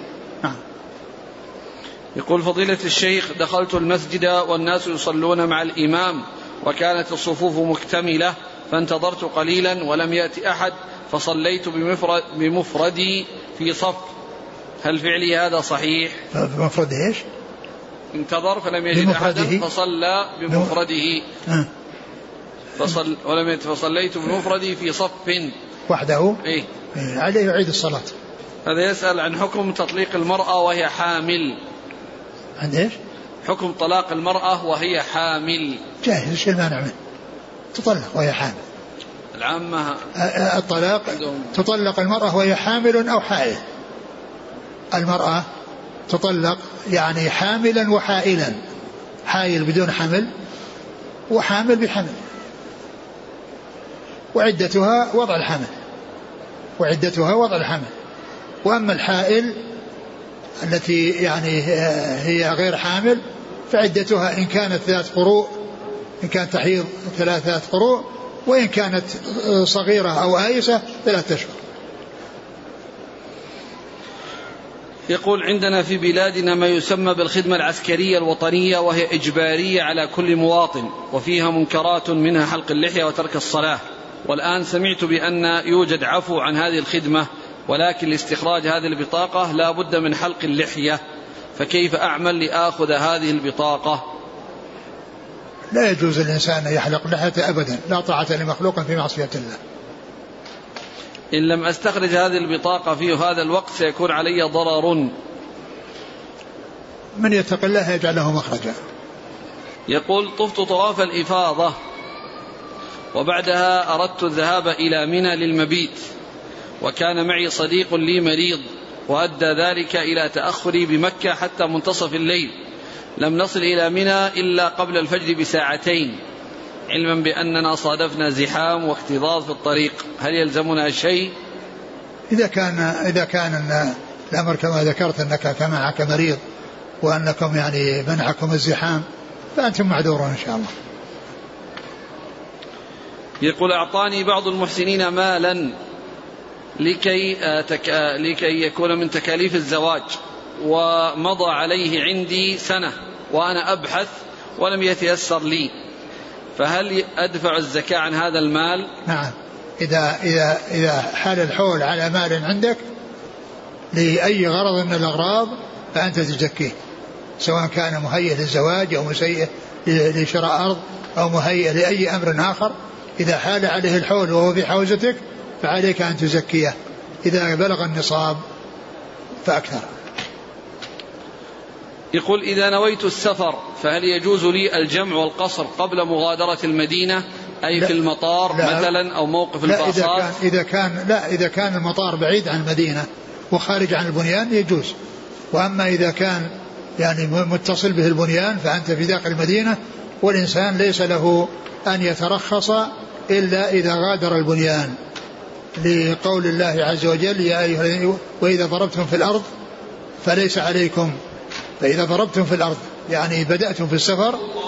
يقول فضيلة الشيخ، دخلت المسجد والناس يصلون مع الإمام وكانت الصفوف مكتملة، فانتظرت قليلا ولم يأتي أحد فصليت بمفردي في صف، هل فعلي هذا صحيح؟ بمفرده إيش؟ انتظر فلم يجد أحدا فصلى بمفرده فصليت بمفردي في صف وحده. إيه؟ عليه يعيد الصلاة. هذا يسأل عن حكم تطليق المرأة وهي حامل. عن إيش؟ حكم طلاق المرأة وهي حامل. جاهز، ايش المانع منه؟ تطلق وهي حامل. العامة الطلاق تطلق المرأة وهي حامل أو حائل. المرأة تطلق يعني حاملا وحائلا، حائل بدون حمل وحامل بحمل، وعدتها وضع الحمل. وأما الحائل التي يعني هي غير حامل فعدتها إن كانت ذات قروء، إن كانت تحيض 3 قروء، وإن كانت صغيرة أو آيسة 3 أشهر. يقول عندنا في بلادنا ما يسمى بالخدمة العسكرية الوطنية، وهي إجبارية على كل مواطن، وفيها منكرات منها حلق اللحية وترك الصلاة، والآن سمعت بأن يوجد عفو عن هذه الخدمة، ولكن لاستخراج هذه البطاقة لا بد من حلق اللحية، فكيف أعمل لآخذ هذه البطاقة؟ لا يجوز الإنسان أن يحلق لحيته أبدا، لا طاعة لمخلوق في معصية الله. إن لم أستخرج هذه البطاقة في هذا الوقت سيكون علي ضرر. من يتق الله يجعل له مخرجا. يقول طفت طواف الإفاضة وبعدها أردت الذهاب إلى منى للمبيت، وكان معي صديق لي مريض، وأدى ذلك إلى تأخري بمكة حتى منتصف الليل، لم نصل إلى منى إلا قبل الفجر بساعتين، علما بأننا صادفنا زحام واكتظاظ في الطريق، هل يلزمنا شيء؟ إذا كان الأمر كما ذكرت أنك معك مريض وأنكم يعني منعكم الزحام فأنتم معذورون إن شاء الله. يقول أعطاني بعض المحسنين مالا لكي يكون من تكاليف الزواج، ومضى عليه عندي سنة وأنا أبحث ولم يتيسر لي، فهل أدفع الزكاة عن هذا المال؟ نعم، إذا حال الحول على مال عندك لأي غرض من الأغراض فأنت تزكيه، سواء كان مهيئ للزواج أو مسيء لشراء أرض أو مهيئ لأي أمر آخر، إذا حال عليه الحول وهو في حوزتك فعليك أن تزكيه إذا بلغ النصاب فأكثر. يقول إذا نويت السفر فهل يجوز لي الجمع والقصر قبل مغادرة المدينة، أي في المطار مثلا أو موقف الباصات؟ إذا كان المطار بعيد عن المدينة وخارج عن البنيان يجوز، وأما إذا كان يعني متصل به البنيان فأنت في داخل المدينة، والإنسان ليس له أن يترخص إلا إذا غادر البنيان، لقول الله عز وجل يا أيها وإذا ضربتم في الأرض فليس عليكم، فإذا ضربتم في الأرض يعني بدأتم في السفر